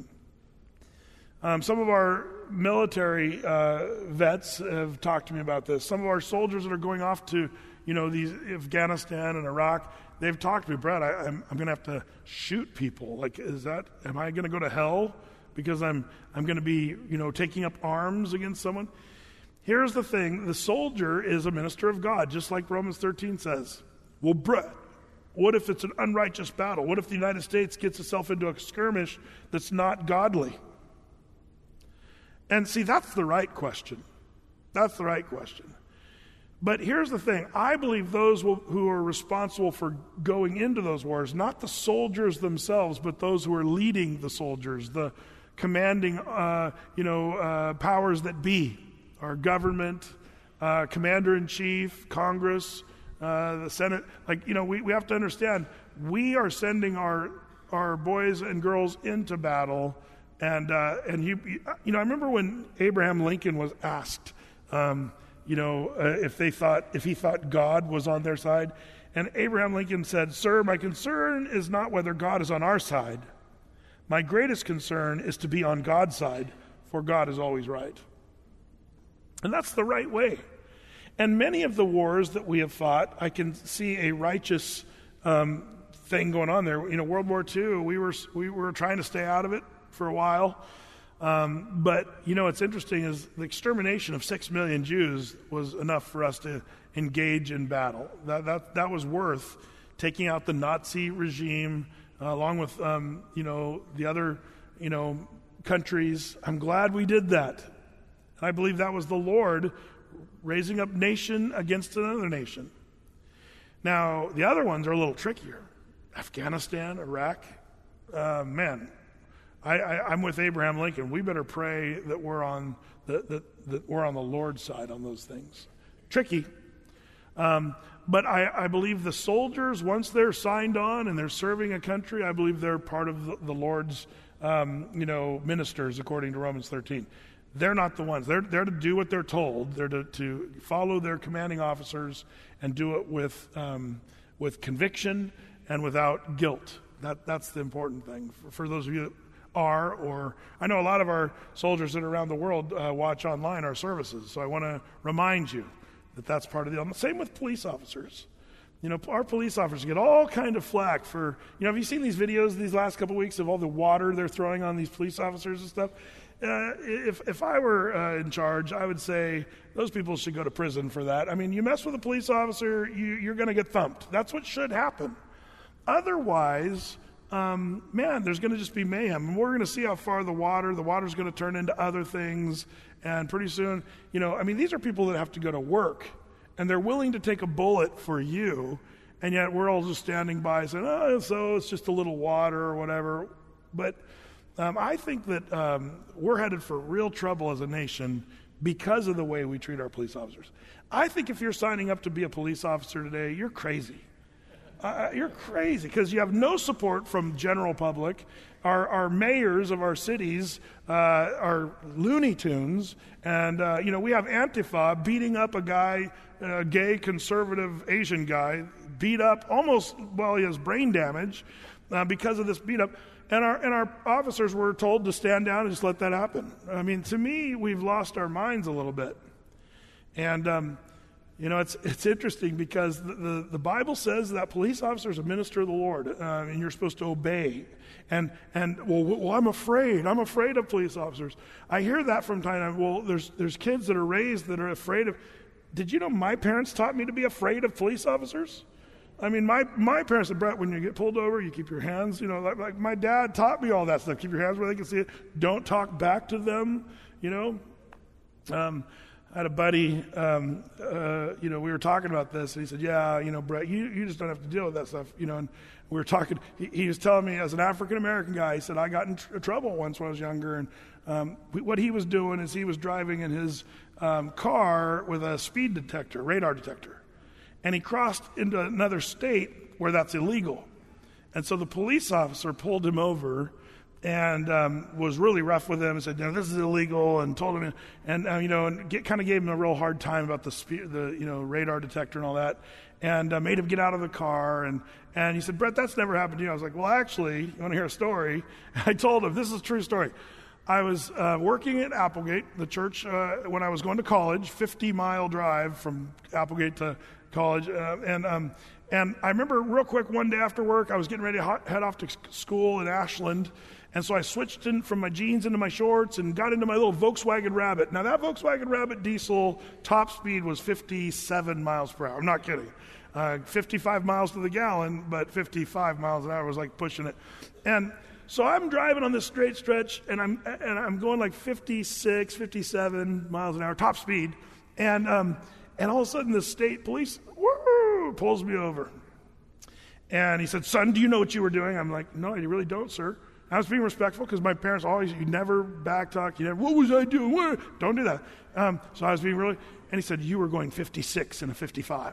Some of our military vets have talked to me about this. Some of our soldiers that are going off to, these Afghanistan and Iraq, they've talked to me, Brett, I'm going to have to shoot people. Like, am I going to go to hell because I'm going to be, taking up arms against someone? Here's the thing. The soldier is a minister of God, just like Romans 13 says. Well, Brett, what if it's an unrighteous battle? What if the United States gets itself into a skirmish that's not godly? And see, that's the right question. That's the right question. But here's the thing. I believe those who are responsible for going into those wars, not the soldiers themselves, but those who are leading the soldiers, the commanding, powers that be, our government, commander-in-chief, Congress, the Senate. We have to understand, we are sending our boys and girls into battle. And I remember when Abraham Lincoln was asked, if he thought God was on their side, and Abraham Lincoln said, "Sir, my concern is not whether God is on our side. My greatest concern is to be on God's side, for God is always right." And that's the right way. And many of the wars that we have fought, I can see a righteous thing going on there. World War II, we were trying to stay out of it for a while. But what's interesting is the extermination of 6 million Jews was enough for us to engage in battle. That was worth taking out the Nazi regime, along with the other countries. I'm glad we did that. I believe that was the Lord raising up nation against another nation. Now, the other ones are a little trickier. Afghanistan, Iraq, man. I'm with Abraham Lincoln. We better pray that we're on that we're on the Lord's side on those things. Tricky, but I believe the soldiers, once they're signed on and they're serving a country, I believe they're part of the Lord's ministers, according to Romans 13. They're not the ones. They're to do what they're told. They're to follow their commanding officers and do it with conviction and without guilt. That's the important thing for those of you that are, or I know a lot of our soldiers that are around the world watch online our services, so I want to remind you that that's part of the same with police officers. Our police officers get all kind of flack for, have you seen these videos these last couple of weeks of all the water they're throwing on these police officers and stuff? If I were in charge, I would say those people should go to prison for that. I mean, you mess with a police officer, you're going to get thumped. That's what should happen. Otherwise, there's going to just be mayhem. And we're going to see how far the water's going to turn into other things. And pretty soon, these are people that have to go to work. And they're willing to take a bullet for you. And yet we're all just standing by saying, so it's just a little water or whatever. But I think that we're headed for real trouble as a nation because of the way we treat our police officers. I think if you're signing up to be a police officer today, you're crazy. You're crazy because you have no support from general public. Our mayors of our cities are Looney Tunes, and we have Antifa beating up a guy, a gay conservative Asian guy, beat up almost he has brain damage because of this beat up. And our officers were told to stand down and just let that happen. I mean, to me, we've lost our minds a little bit. And it's interesting because the Bible says that police officers are a minister of the Lord, and you're supposed to obey. And I'm afraid of police officers. I hear that from time to time. Well, there's kids that are raised that are afraid of. Did you know my parents taught me to be afraid of police officers? I mean, my parents said, Brett, when you get pulled over, you keep your hands, like my dad taught me all that stuff. Keep your hands where they can see it. Don't talk back to them, I had a buddy, we were talking about this, and he said, yeah, Brett, you just don't have to deal with that stuff, and we were talking, he was telling me as an African-American guy, he said, I got in trouble once when I was younger, and what he was doing is he was driving in his car with a speed detector, radar detector. And he crossed into another state where that's illegal. And so the police officer pulled him over and was really rough with him and said, this is illegal, and told him, and kind of gave him a real hard time about the radar detector and all that, and made him get out of the car, and he said, Brett, that's never happened to you. I was like, well, actually, you want to hear a story? I told him, this is a true story. I was working at Applegate, the church, when I was going to college, 50-mile drive from Applegate to college, and I remember real quick one day after work, I was getting ready to head off to school in Ashland, and so I switched in from my jeans into my shorts and got into my little Volkswagen Rabbit. Now that Volkswagen Rabbit diesel top speed was 57 miles per hour. I'm not kidding. 55 miles to the gallon, but 55 miles an hour was like pushing it. And so I'm driving on this straight stretch, and I'm going like 56, 57 miles an hour, top speed. And all of a sudden, the state police pulls me over. And he said, son, do you know what you were doing? I'm like, no, I really don't, sir. I was being respectful because my parents always, you never backtalk. What was I doing? What? Don't do that. So I was being really, and he said, you were going 56 in a 55.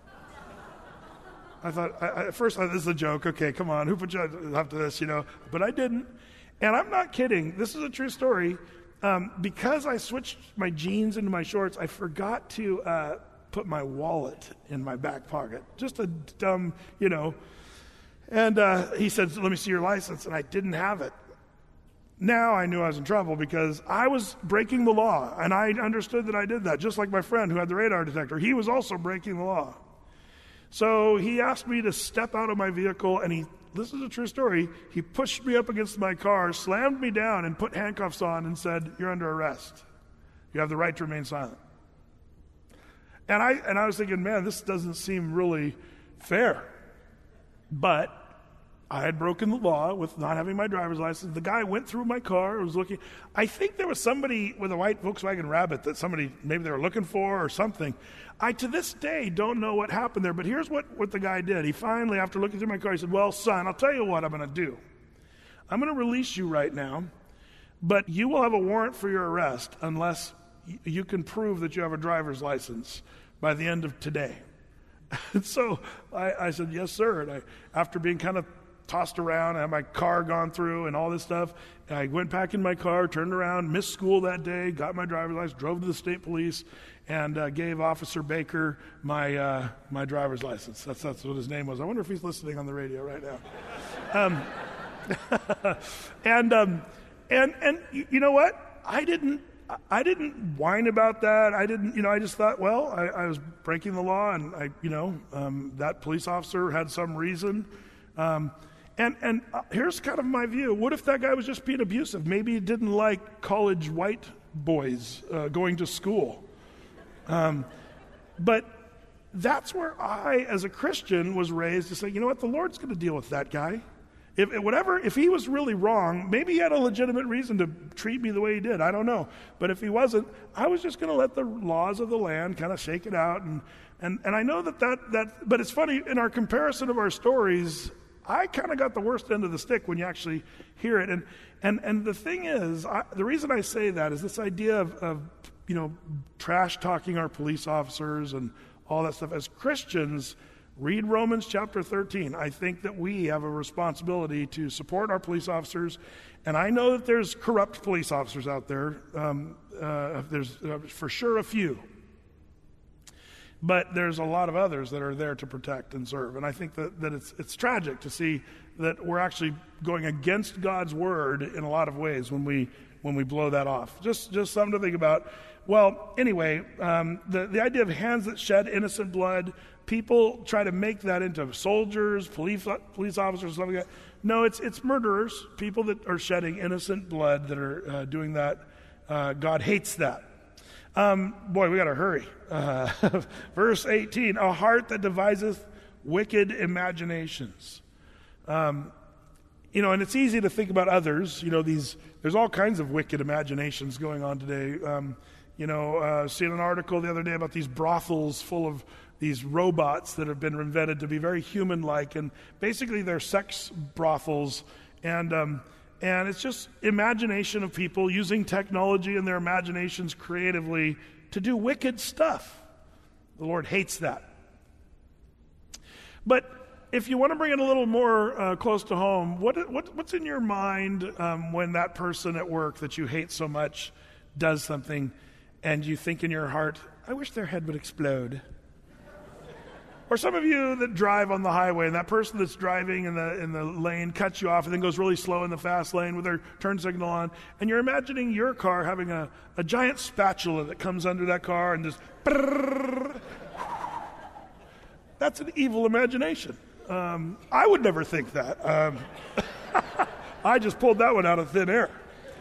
I thought, at first, this is a joke. Okay, come on. Who put you up to this, But I didn't. And I'm not kidding. This is a true story. Because I switched my jeans into my shorts, I forgot to put my wallet in my back pocket. Just a dumb, And he said, let me see your license. And I didn't have it. Now I knew I was in trouble because I was breaking the law. And I understood that I did that, just like my friend who had the radar detector. He was also breaking the law. So he asked me to step out of my vehicle, and this is a true story, he pushed me up against my car, slammed me down, and put handcuffs on and said, you're under arrest. You have the right to remain silent. And I was thinking, man, this doesn't seem really fair. But I had broken the law with not having my driver's license. The guy went through my car, was looking. I think there was somebody with a white Volkswagen Rabbit that maybe they were looking for or something. I, to this day, don't know what happened there, but here's what the guy did. He finally, after looking through my car, he said, well, son, I'll tell you what I'm going to do. I'm going to release you right now, but you will have a warrant for your arrest unless you can prove that you have a driver's license by the end of today. And so I said, yes, sir. And after being kind of tossed around, I had my car gone through and all this stuff, and I went back in my car, turned around, missed school that day, got my driver's license, drove to the state police, and gave Officer Baker my driver's license. That's what his name was. I wonder if he's listening on the radio right now. And you know what? I didn't whine about that. I just thought, well, I was breaking the law, and that police officer had some reason. And here's kind of my view. What if that guy was just being abusive? Maybe he didn't like college white boys going to school. But that's where I, as a Christian, was raised to say, you know what, the Lord's going to deal with that guy. If he was really wrong, maybe he had a legitimate reason to treat me the way he did. I don't know. But if he wasn't, I was just going to let the laws of the land kind of shake it out. And I know that, but it's funny, in our comparison of our stories, I kind of got the worst end of the stick when you actually hear it. And the thing is, the reason I say that is this idea of trash talking our police officers and all that stuff. As Christians, read Romans chapter 13. I think that we have a responsibility to support our police officers. And I know that there's corrupt police officers out there. There's for sure a few. But there's a lot of others that are there to protect and serve. And I think that it's tragic to see that we're actually going against God's word in a lot of ways when we blow that off. Just something to think about. Well, anyway, the idea of hands that shed innocent blood, people try to make that into soldiers, police officers, something like that. No, it's murderers, people that are shedding innocent blood that are doing that. God hates that. Boy, we got to hurry. Verse 18, a heart that deviseth wicked imaginations. And it's easy to think about others. There's all kinds of wicked imaginations going on today. Seeing an article the other day about these brothels full of these robots that have been invented to be very human-like, and basically they're sex brothels, and it's just imagination of people using technology and their imaginations creatively to do wicked stuff. The Lord hates that. But if you want to bring it a little more close to home, what's in your mind when that person at work that you hate so much does something and you think in your heart, I wish their head would explode? Or some of you that drive on the highway and that person that's driving in the lane cuts you off and then goes really slow in the fast lane with their turn signal on, and you're imagining your car having a giant spatula that comes under that car and just brrr. That's an evil imagination. I would never think that. I just pulled that one out of thin air.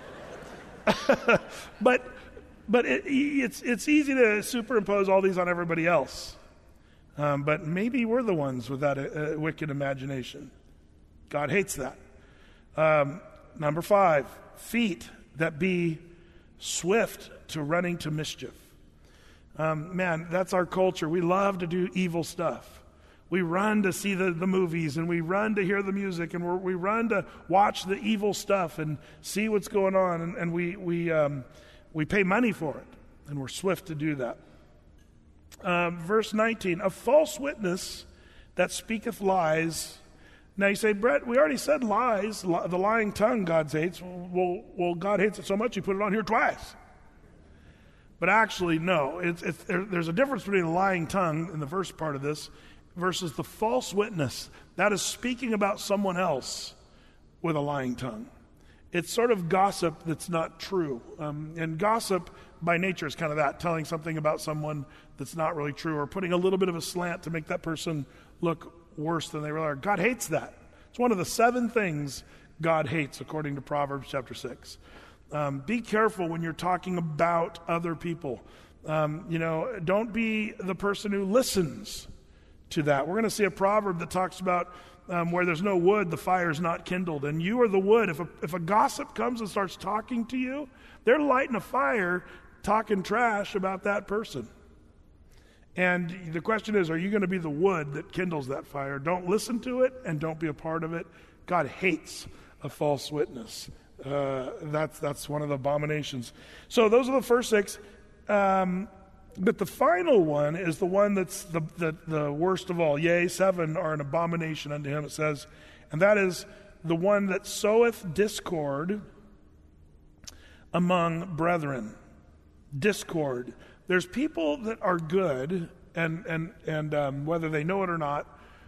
but it's easy to superimpose all these on everybody else. But maybe we're the ones with that wicked imagination. God hates that. Number 5, feet that be swift to running to mischief. Man, that's our culture. We love to do evil stuff. We run to see the movies, and we run to hear the music, and we run to watch the evil stuff and see what's going on, and we pay money for it, and we're swift to do that. Verse 19, a false witness that speaketh lies. Now you say, Brett, we already said lies, the lying tongue God hates. Well, God hates it so much he put it on here twice. But actually, no. There's a difference between a lying tongue in the first part of this versus the false witness. That is speaking about someone else with a lying tongue. It's sort of gossip that's not true. And gossip by nature is kind of that, telling something about someone that's not really true or putting a little bit of a slant to make that person look worse than they really are. God hates that. It's one of the 7 things God hates according to Proverbs chapter 6. Be careful when you're talking about other people. Don't be the person who listens to that. We're going to see a proverb that talks about where there's no wood, the fire's not kindled. And you are the wood. If a gossip comes and starts talking to you, they're lighting a fire, talking trash about that person. And the question is, are you going to be the wood that kindles that fire? Don't listen to it and don't be a part of it. God hates a false witness. That's one of the abominations. So those are the first 6. But the final one is the one that's the worst of all. Yea, 7 are an abomination unto him, it says. And that is the one that soweth discord among brethren. Discord. There's people that are good, and whether they know it or not,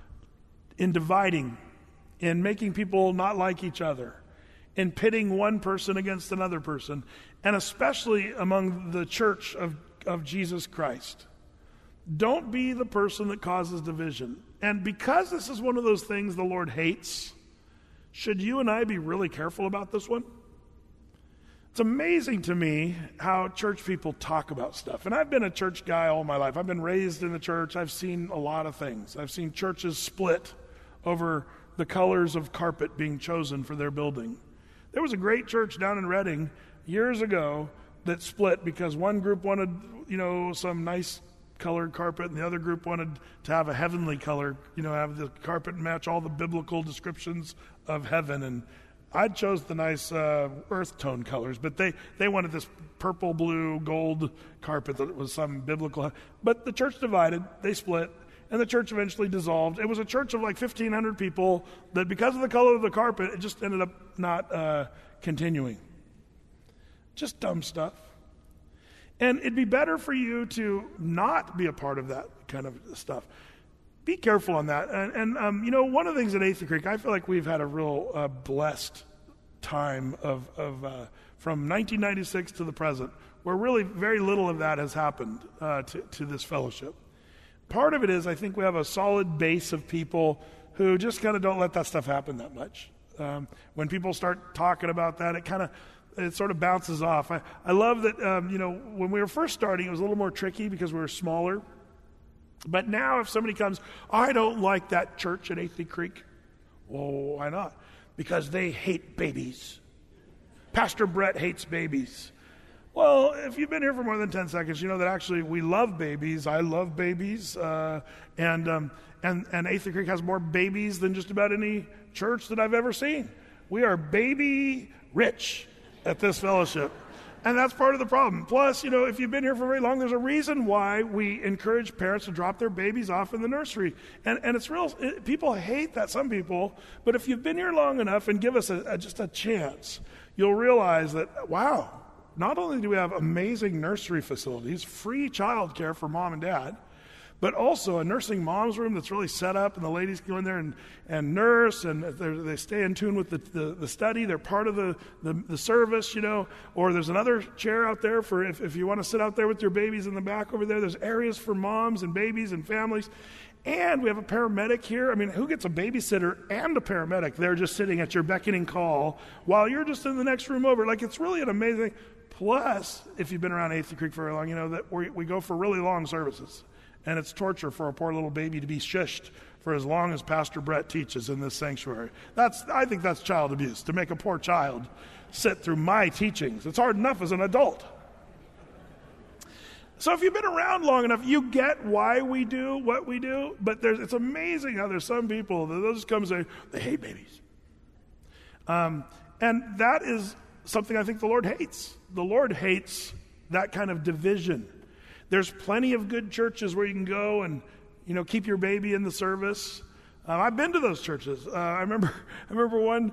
in dividing, in making people not like each other, in pitting one person against another person, and especially among the church of Jesus Christ. Don't be the person that causes division. And because this is one of those things the Lord hates, should you and I be really careful about this one? It's amazing to me how church people talk about stuff. And I've been a church guy all my life. I've been raised in the church. I've seen a lot of things. I've seen churches split over the colors of carpet being chosen for their building. There was a great church down in Redding years ago that split because one group wanted, some nice colored carpet, and the other group wanted to have a heavenly color, have the carpet match all the biblical descriptions of heaven. And I chose the nice earth tone colors, but they wanted this purple, blue, gold carpet that was some biblical. But the church divided, they split, and the church eventually dissolved. It was a church of like 1,500 people that because of the color of the carpet, it just ended up not continuing. Just dumb stuff. And it'd be better for you to not be a part of that kind of stuff. Be careful on that. And one of the things at Athey Creek, I feel like we've had a real blessed time of from 1996 to the present, where really very little of that has happened to this fellowship. Part of it is I think we have a solid base of people who just kind of don't let that stuff happen that much. When people start talking about that, it sort of bounces off. I love that, when we were first starting, it was a little more tricky because we were smaller. But now if somebody comes, I don't like that church at Athey Creek. Well, why not? Because they hate babies. Pastor Brett hates babies. Well, if you've been here for more than 10 seconds, you know that actually we love babies. I love babies. And Athey Creek has more babies than just about any church that I've ever seen. We are baby rich at this fellowship. And that's part of the problem. Plus, if you've been here for very long, there's a reason why we encourage parents to drop their babies off in the nursery. And it's real, people hate that, some people, but if you've been here long enough and give us just a chance, you'll realize that, wow, not only do we have amazing nursery facilities, free childcare for mom and dad, but also a nursing mom's room that's really set up, and the ladies go in there and nurse, and they stay in tune with the study. They're part of the service, or there's another chair out there for if you want to sit out there with your babies in the back over there. There's areas for moms and babies and families. And we have a paramedic here. I mean, who gets a babysitter and a paramedic? They're just sitting at your beckoning call while you're just in the next room over. Like, it's really an amazing. Plus, if you've been around Athey Creek for very long, you know that we go for really long services. And it's torture for a poor little baby to be shushed for as long as Pastor Brett teaches in this sanctuary. I think that's child abuse, to make a poor child sit through my teachings. It's hard enough as an adult. So if you've been around long enough, you get why we do what we do. But it's amazing how there's some people that they'll just come and say, they hate babies. And that is something I think the Lord hates. The Lord hates that kind of division. There's plenty of good churches where you can go and, keep your baby in the service. I've been to those churches. I remember one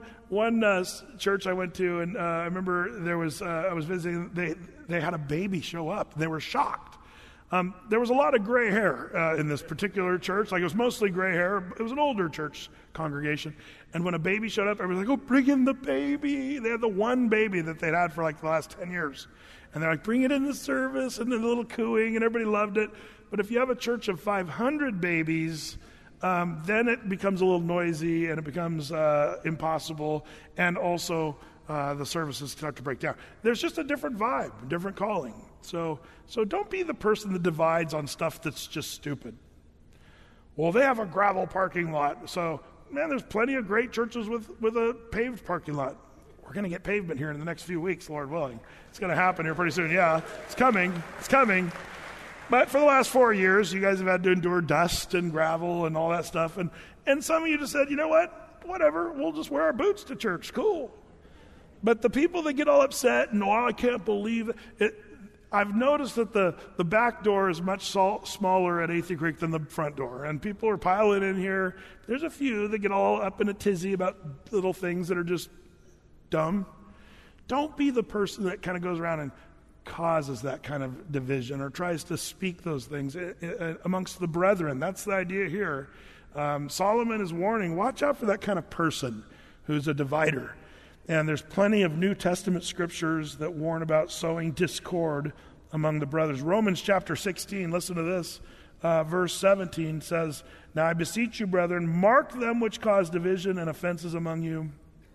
church I went to, and I remember I was visiting. They had a baby show up. They were shocked. There was a lot of gray hair in this particular church. Like, it was mostly gray hair. It was an older church congregation. And when a baby showed up, everybody was like, "Oh, bring in the baby." They had the one baby that they'd had for like the last 10 years. And they're like, "Bring it in the service," and then a little cooing, and everybody loved it. But if you have a church of 500 babies, then it becomes a little noisy, and it becomes impossible, and also the services start to break down. There's just a different vibe, different calling. So don't be the person that divides on stuff that's just stupid. Well, they have a gravel parking lot, so, man, there's plenty of great churches with a paved parking lot. We're going to get pavement here in the next few weeks, Lord willing. It's going to happen here pretty soon. Yeah, it's coming. It's coming. But for the last 4 years, you guys have had to endure dust and gravel and all that stuff. And some of you just said, you know what? Whatever. We'll just wear our boots to church. Cool. But the people that get all upset and, I can't believe it. I've noticed that the back door is much smaller at Athey Creek than the front door. And people are piling in here. There's a few that get all up in a tizzy about little things that are just dumb. Don't be the person that kind of goes around and causes that kind of division or tries to speak those things amongst the brethren. That's the idea here. Solomon is warning, watch out for that kind of person who's a divider. And there's plenty of New Testament scriptures that warn about sowing discord among the brothers. Romans chapter 16, listen to this. Verse 17 says, "Now I beseech you, brethren, mark them which cause division and offenses among you,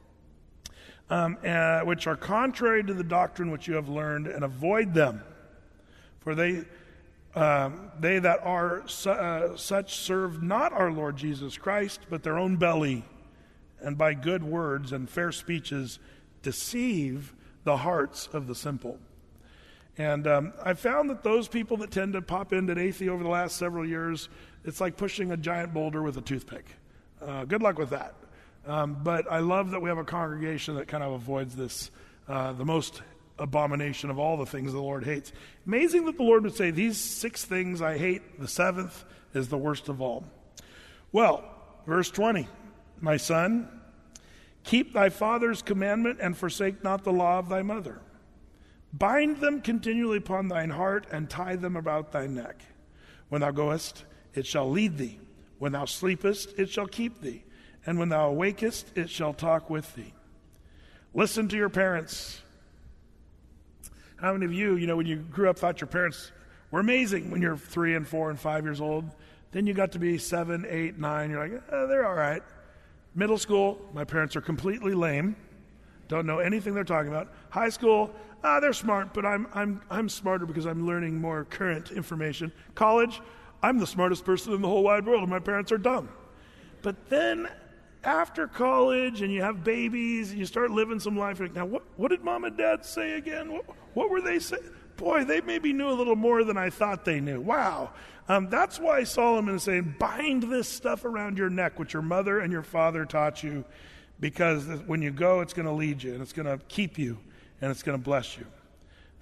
which are contrary to the doctrine which you have learned, and avoid them. For they that are such serve not our Lord Jesus Christ, but their own belly, and by good words and fair speeches deceive the hearts of the simple." And I found that those people that tend to pop into Athey over the last several years, it's like pushing a giant boulder with a toothpick. Good luck with that. But I love that we have a congregation that kind of avoids this, the most abomination of all the things the Lord hates. Amazing that the Lord would say, these 6 things I hate, the 7th is the worst of all. Well, verse 20, "My son, keep thy father's commandment and forsake not the law of thy mother. Bind them continually upon thine heart and tie them about thy neck. When thou goest, it shall lead thee. When thou sleepest, it shall keep thee. And when thou awakest, it shall talk with thee." Listen to your parents. How many of you, when you grew up, thought your parents were amazing when you're 3 and 4 and 5 years old? Then you got to be 7, 8, 9. You're like, they're all right. Middle school, my parents are completely lame. Don't know anything they're talking about. High school, they're smart, but I'm smarter because I'm learning more current information. College, I'm the smartest person in the whole wide world, and my parents are dumb. But then after college, and you have babies, and you start living some life, like, now what did mom and dad say again? What were they saying? Boy, they maybe knew a little more than I thought they knew. Wow. That's why Solomon is saying, bind this stuff around your neck, which your mother and your father taught you, because when you go, it's going to lead you, and it's going to keep you, and it's going to bless you.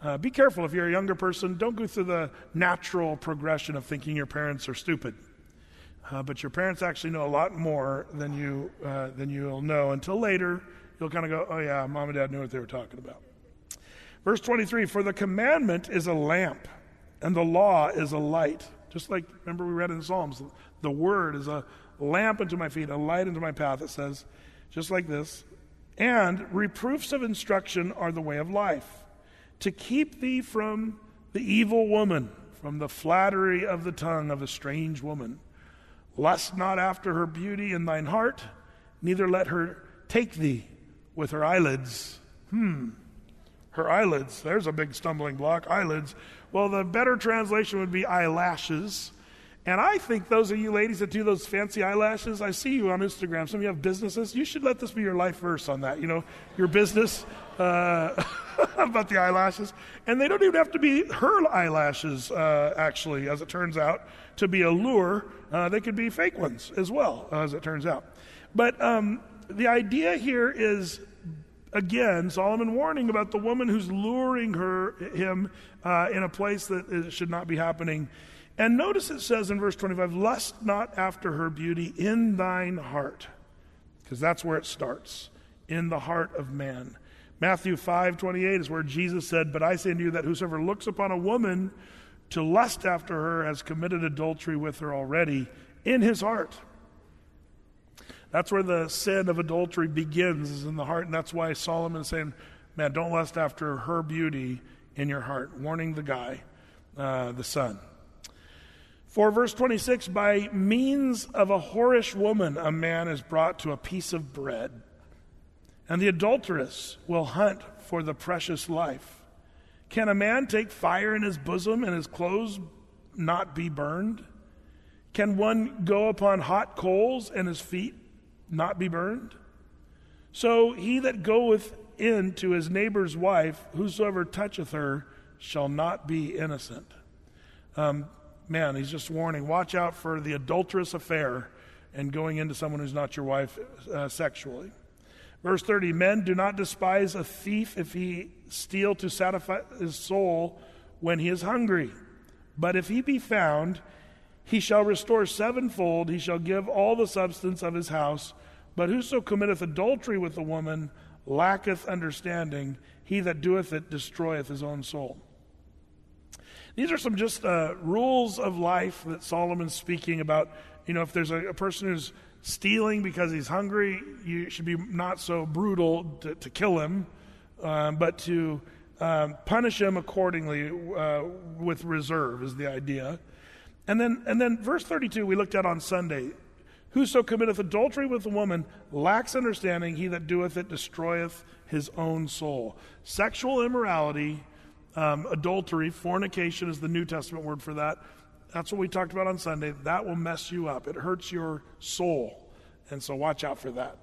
Be careful if you're a younger person. Don't go through the natural progression of thinking your parents are stupid. But your parents actually know a lot more than you'll know until later. You'll kind of go, oh yeah, mom and dad knew what they were talking about. Verse 23, for the commandment is a lamp, and the law is a light. Just like, remember we read in the Psalms, the word is a lamp unto my feet, a light unto my path. It says, just like this. And reproofs of instruction are the way of life, to keep thee from the evil woman, from the flattery of the tongue of a strange woman. Lust not after her beauty in thine heart, neither let her take thee with her eyelids. Her eyelids. There's a big stumbling block. Eyelids. Well, the better translation would be eyelashes. And I think those of you ladies that do those fancy eyelashes, I see you on Instagram. Some of you have businesses. You should let this be your life verse on that. You know, your business about the eyelashes. And they don't even have to be her eyelashes, actually, as it turns out, to be a lure. They could be fake ones as well, as it turns out. But the idea here is, again, Solomon warning about the woman who's luring him in a place that it should not be happening. And notice it says in verse 25, lust not after her beauty in thine heart, because that's where it starts, in the heart of man. Matthew 5:28 is where Jesus said, but I say unto you that whosoever looks upon a woman to lust after her has committed adultery with her already in his heart. That's where the sin of adultery begins, is in the heart, and that's why Solomon is saying, man, don't lust after her beauty in your heart, warning the guy, the son. For verse 26, by means of a whorish woman, a man is brought to a piece of bread, and the adulteress will hunt for the precious life. Can a man take fire in his bosom and his clothes not be burned? Can one go upon hot coals and his feet not be burned? So he that goeth in to his neighbor's wife, whosoever toucheth her, shall not be innocent. Man, he's just warning, watch out for the adulterous affair and going into someone who's not your wife sexually. Verse 30, men, do not despise a thief if he steal to satisfy his soul when he is hungry. But if he be found, he shall restore sevenfold, he shall give all the substance of his house. But whoso committeth adultery with a woman lacketh understanding. He that doeth it destroyeth his own soul. These are some just rules of life that Solomon's speaking about. You know, if there's a person who's stealing because he's hungry, you should be not so brutal to kill him, but to punish him accordingly with reserve is the idea. And then verse 32 we looked at on Sunday. Whoso committeth adultery with a woman lacks understanding. He that doeth it destroyeth his own soul. Sexual immorality, adultery, fornication is the New Testament word for that. That's what we talked about on Sunday. That will mess you up. It hurts your soul. And so watch out for that.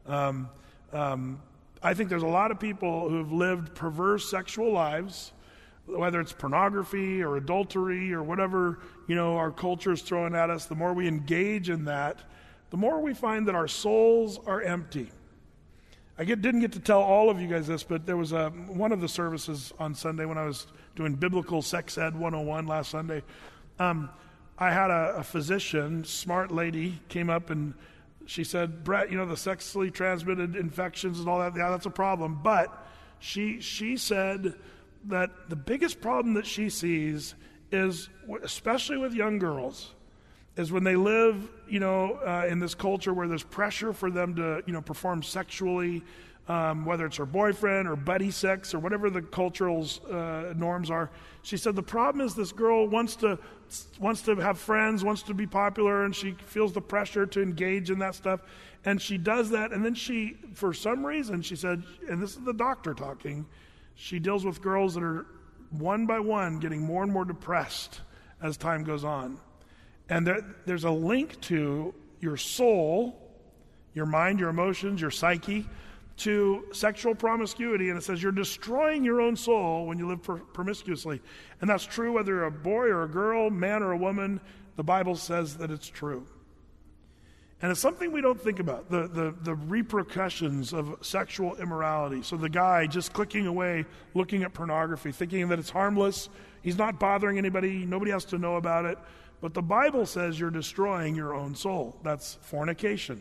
I think there's a lot of people who have lived perverse sexual lives, whether it's pornography or adultery or whatever, our culture is throwing at us. The more we engage in that, the more we find that our souls are empty. I didn't get to tell all of you guys this, but there was one of the services on Sunday when I was doing Biblical Sex Ed 101 last Sunday. I had a physician, smart lady, came up and she said, Brett, the sexually transmitted infections and all that, yeah, that's a problem. But she said that the biggest problem that she sees is, especially with young girls, is when they live, in this culture where there's pressure for them to, perform sexually, whether it's her boyfriend or buddy sex or whatever the cultural norms are. She said the problem is this girl wants to have friends, wants to be popular, and she feels the pressure to engage in that stuff. And she does that, and then she, for some reason, she said, and this is the doctor talking, she deals with girls that are one by one getting more and more depressed as time goes on. And there's a link to your soul, your mind, your emotions, your psyche, to sexual promiscuity. And it says you're destroying your own soul when you live promiscuously. And that's true whether you're a boy or a girl, man or a woman. The Bible says that it's true. And it's something we don't think about, the repercussions of sexual immorality. So the guy just clicking away, looking at pornography, thinking that it's harmless, he's not bothering anybody, nobody has to know about it. But the Bible says you're destroying your own soul. That's fornication.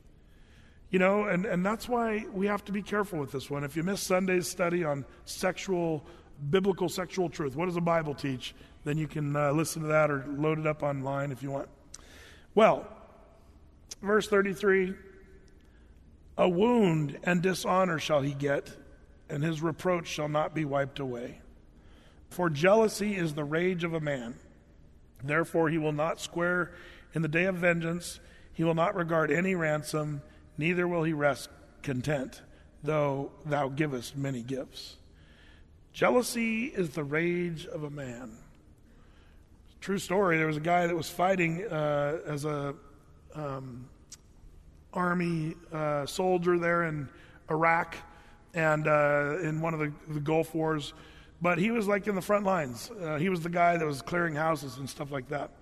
And that's why we have to be careful with this one. If you miss Sunday's study on biblical sexual truth, what does the Bible teach? Then you can listen to that or load it up online if you want. Well, verse 33, a wound and dishonor shall he get, and his reproach shall not be wiped away. For jealousy is the rage of a man. Therefore he will not square in the day of vengeance. He will not regard any ransom, neither will he rest content, though thou givest many gifts. Jealousy is the rage of a man. True story, there was a guy that was fighting as a army soldier there in Iraq and in one of the Gulf Wars. But he was like in the front lines. He was the guy that was clearing houses and stuff like that.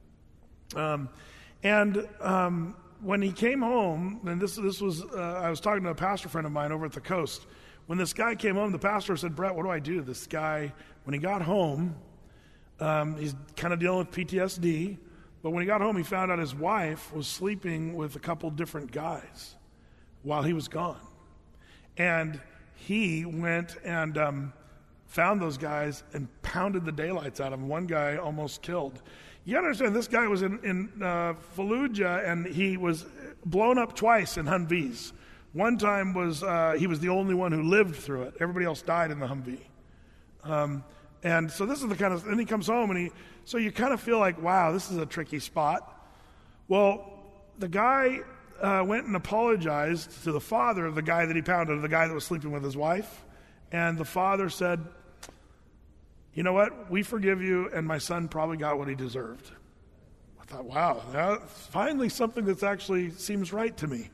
When he came home, and this was, I was talking to a pastor friend of mine over at the coast. When this guy came home, the pastor said, Brett, what do I do? This guy, when he got home, he's kind of dealing with PTSD. But when he got home, he found out his wife was sleeping with a couple different guys while he was gone. And he went and found those guys and pounded the daylights out of them. One guy almost killed. You got to understand, this guy was in Fallujah, and he was blown up twice in Humvees. One time he was the only one who lived through it. Everybody else died in the Humvee. And so this is the kind of, and he comes home, and so you kind of feel like, wow, this is a tricky spot. Well, the guy went and apologized to the father of the guy that he pounded, the guy that was sleeping with his wife. And the father said, you know what, we forgive you, and my son probably got what he deserved. I thought, wow, finally something that actually seems right to me.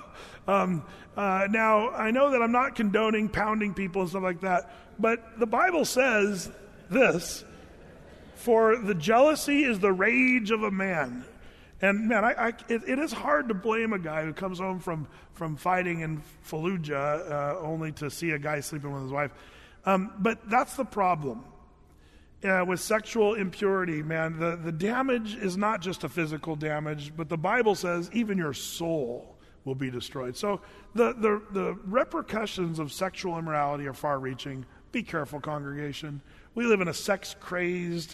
Now, I know that I'm not condoning pounding people and stuff like that, but the Bible says this, for the jealousy is the rage of a man. And man, it is hard to blame a guy who comes home from fighting in Fallujah only to see a guy sleeping with his wife. But that's the problem. With sexual impurity, man, the damage is not just a physical damage, but the Bible says even your soul will be destroyed. So the repercussions of sexual immorality are far-reaching. Be careful, congregation. We live in a sex-crazed,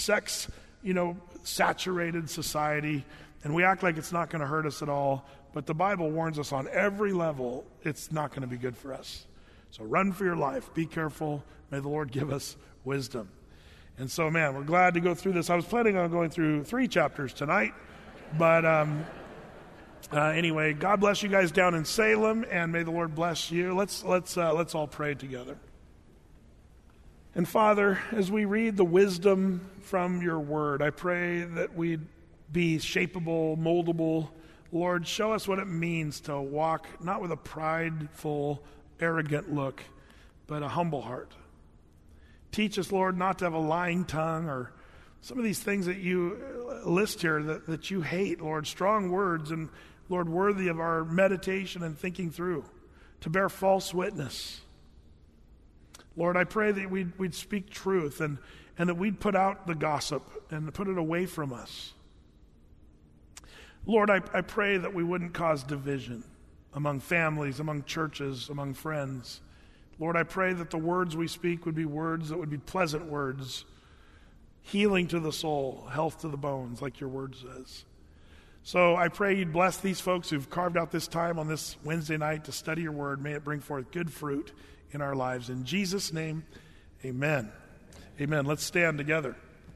saturated society, and we act like it's not going to hurt us at all. But the Bible warns us on every level it's not going to be good for us. So run for your life. Be careful. May the Lord give us wisdom. And so, man, we're glad to go through this. I was planning on going through 3 chapters tonight, but anyway, God bless you guys down in Salem, and may the Lord bless you. Let's all pray together. And Father, as we read the wisdom from your word, I pray that we'd be shapeable, moldable. Lord, show us what it means to walk not with a prideful, arrogant look, but a humble heart. Teach us, Lord, not to have a lying tongue or some of these things that you list here that you hate, Lord. Strong words, and Lord, worthy of our meditation and thinking through, to bear false witness. Lord, I pray that we'd speak truth and that we'd put out the gossip and put it away from us. Lord, I pray that we wouldn't cause division among families, among churches, among friends. Lord, I pray that the words we speak would be words that would be pleasant words, healing to the soul, health to the bones, like your word says. So I pray you'd bless these folks who've carved out this time on this Wednesday night to study your word. May it bring forth good fruit in our lives. In Jesus' name, amen. Amen. Let's stand together.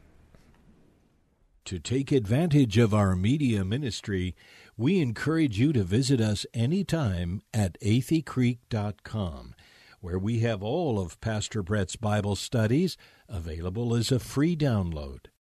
To take advantage of our media ministry, we encourage you to visit us anytime at atheycreek.com, where we have all of Pastor Brett's Bible studies available as a free download.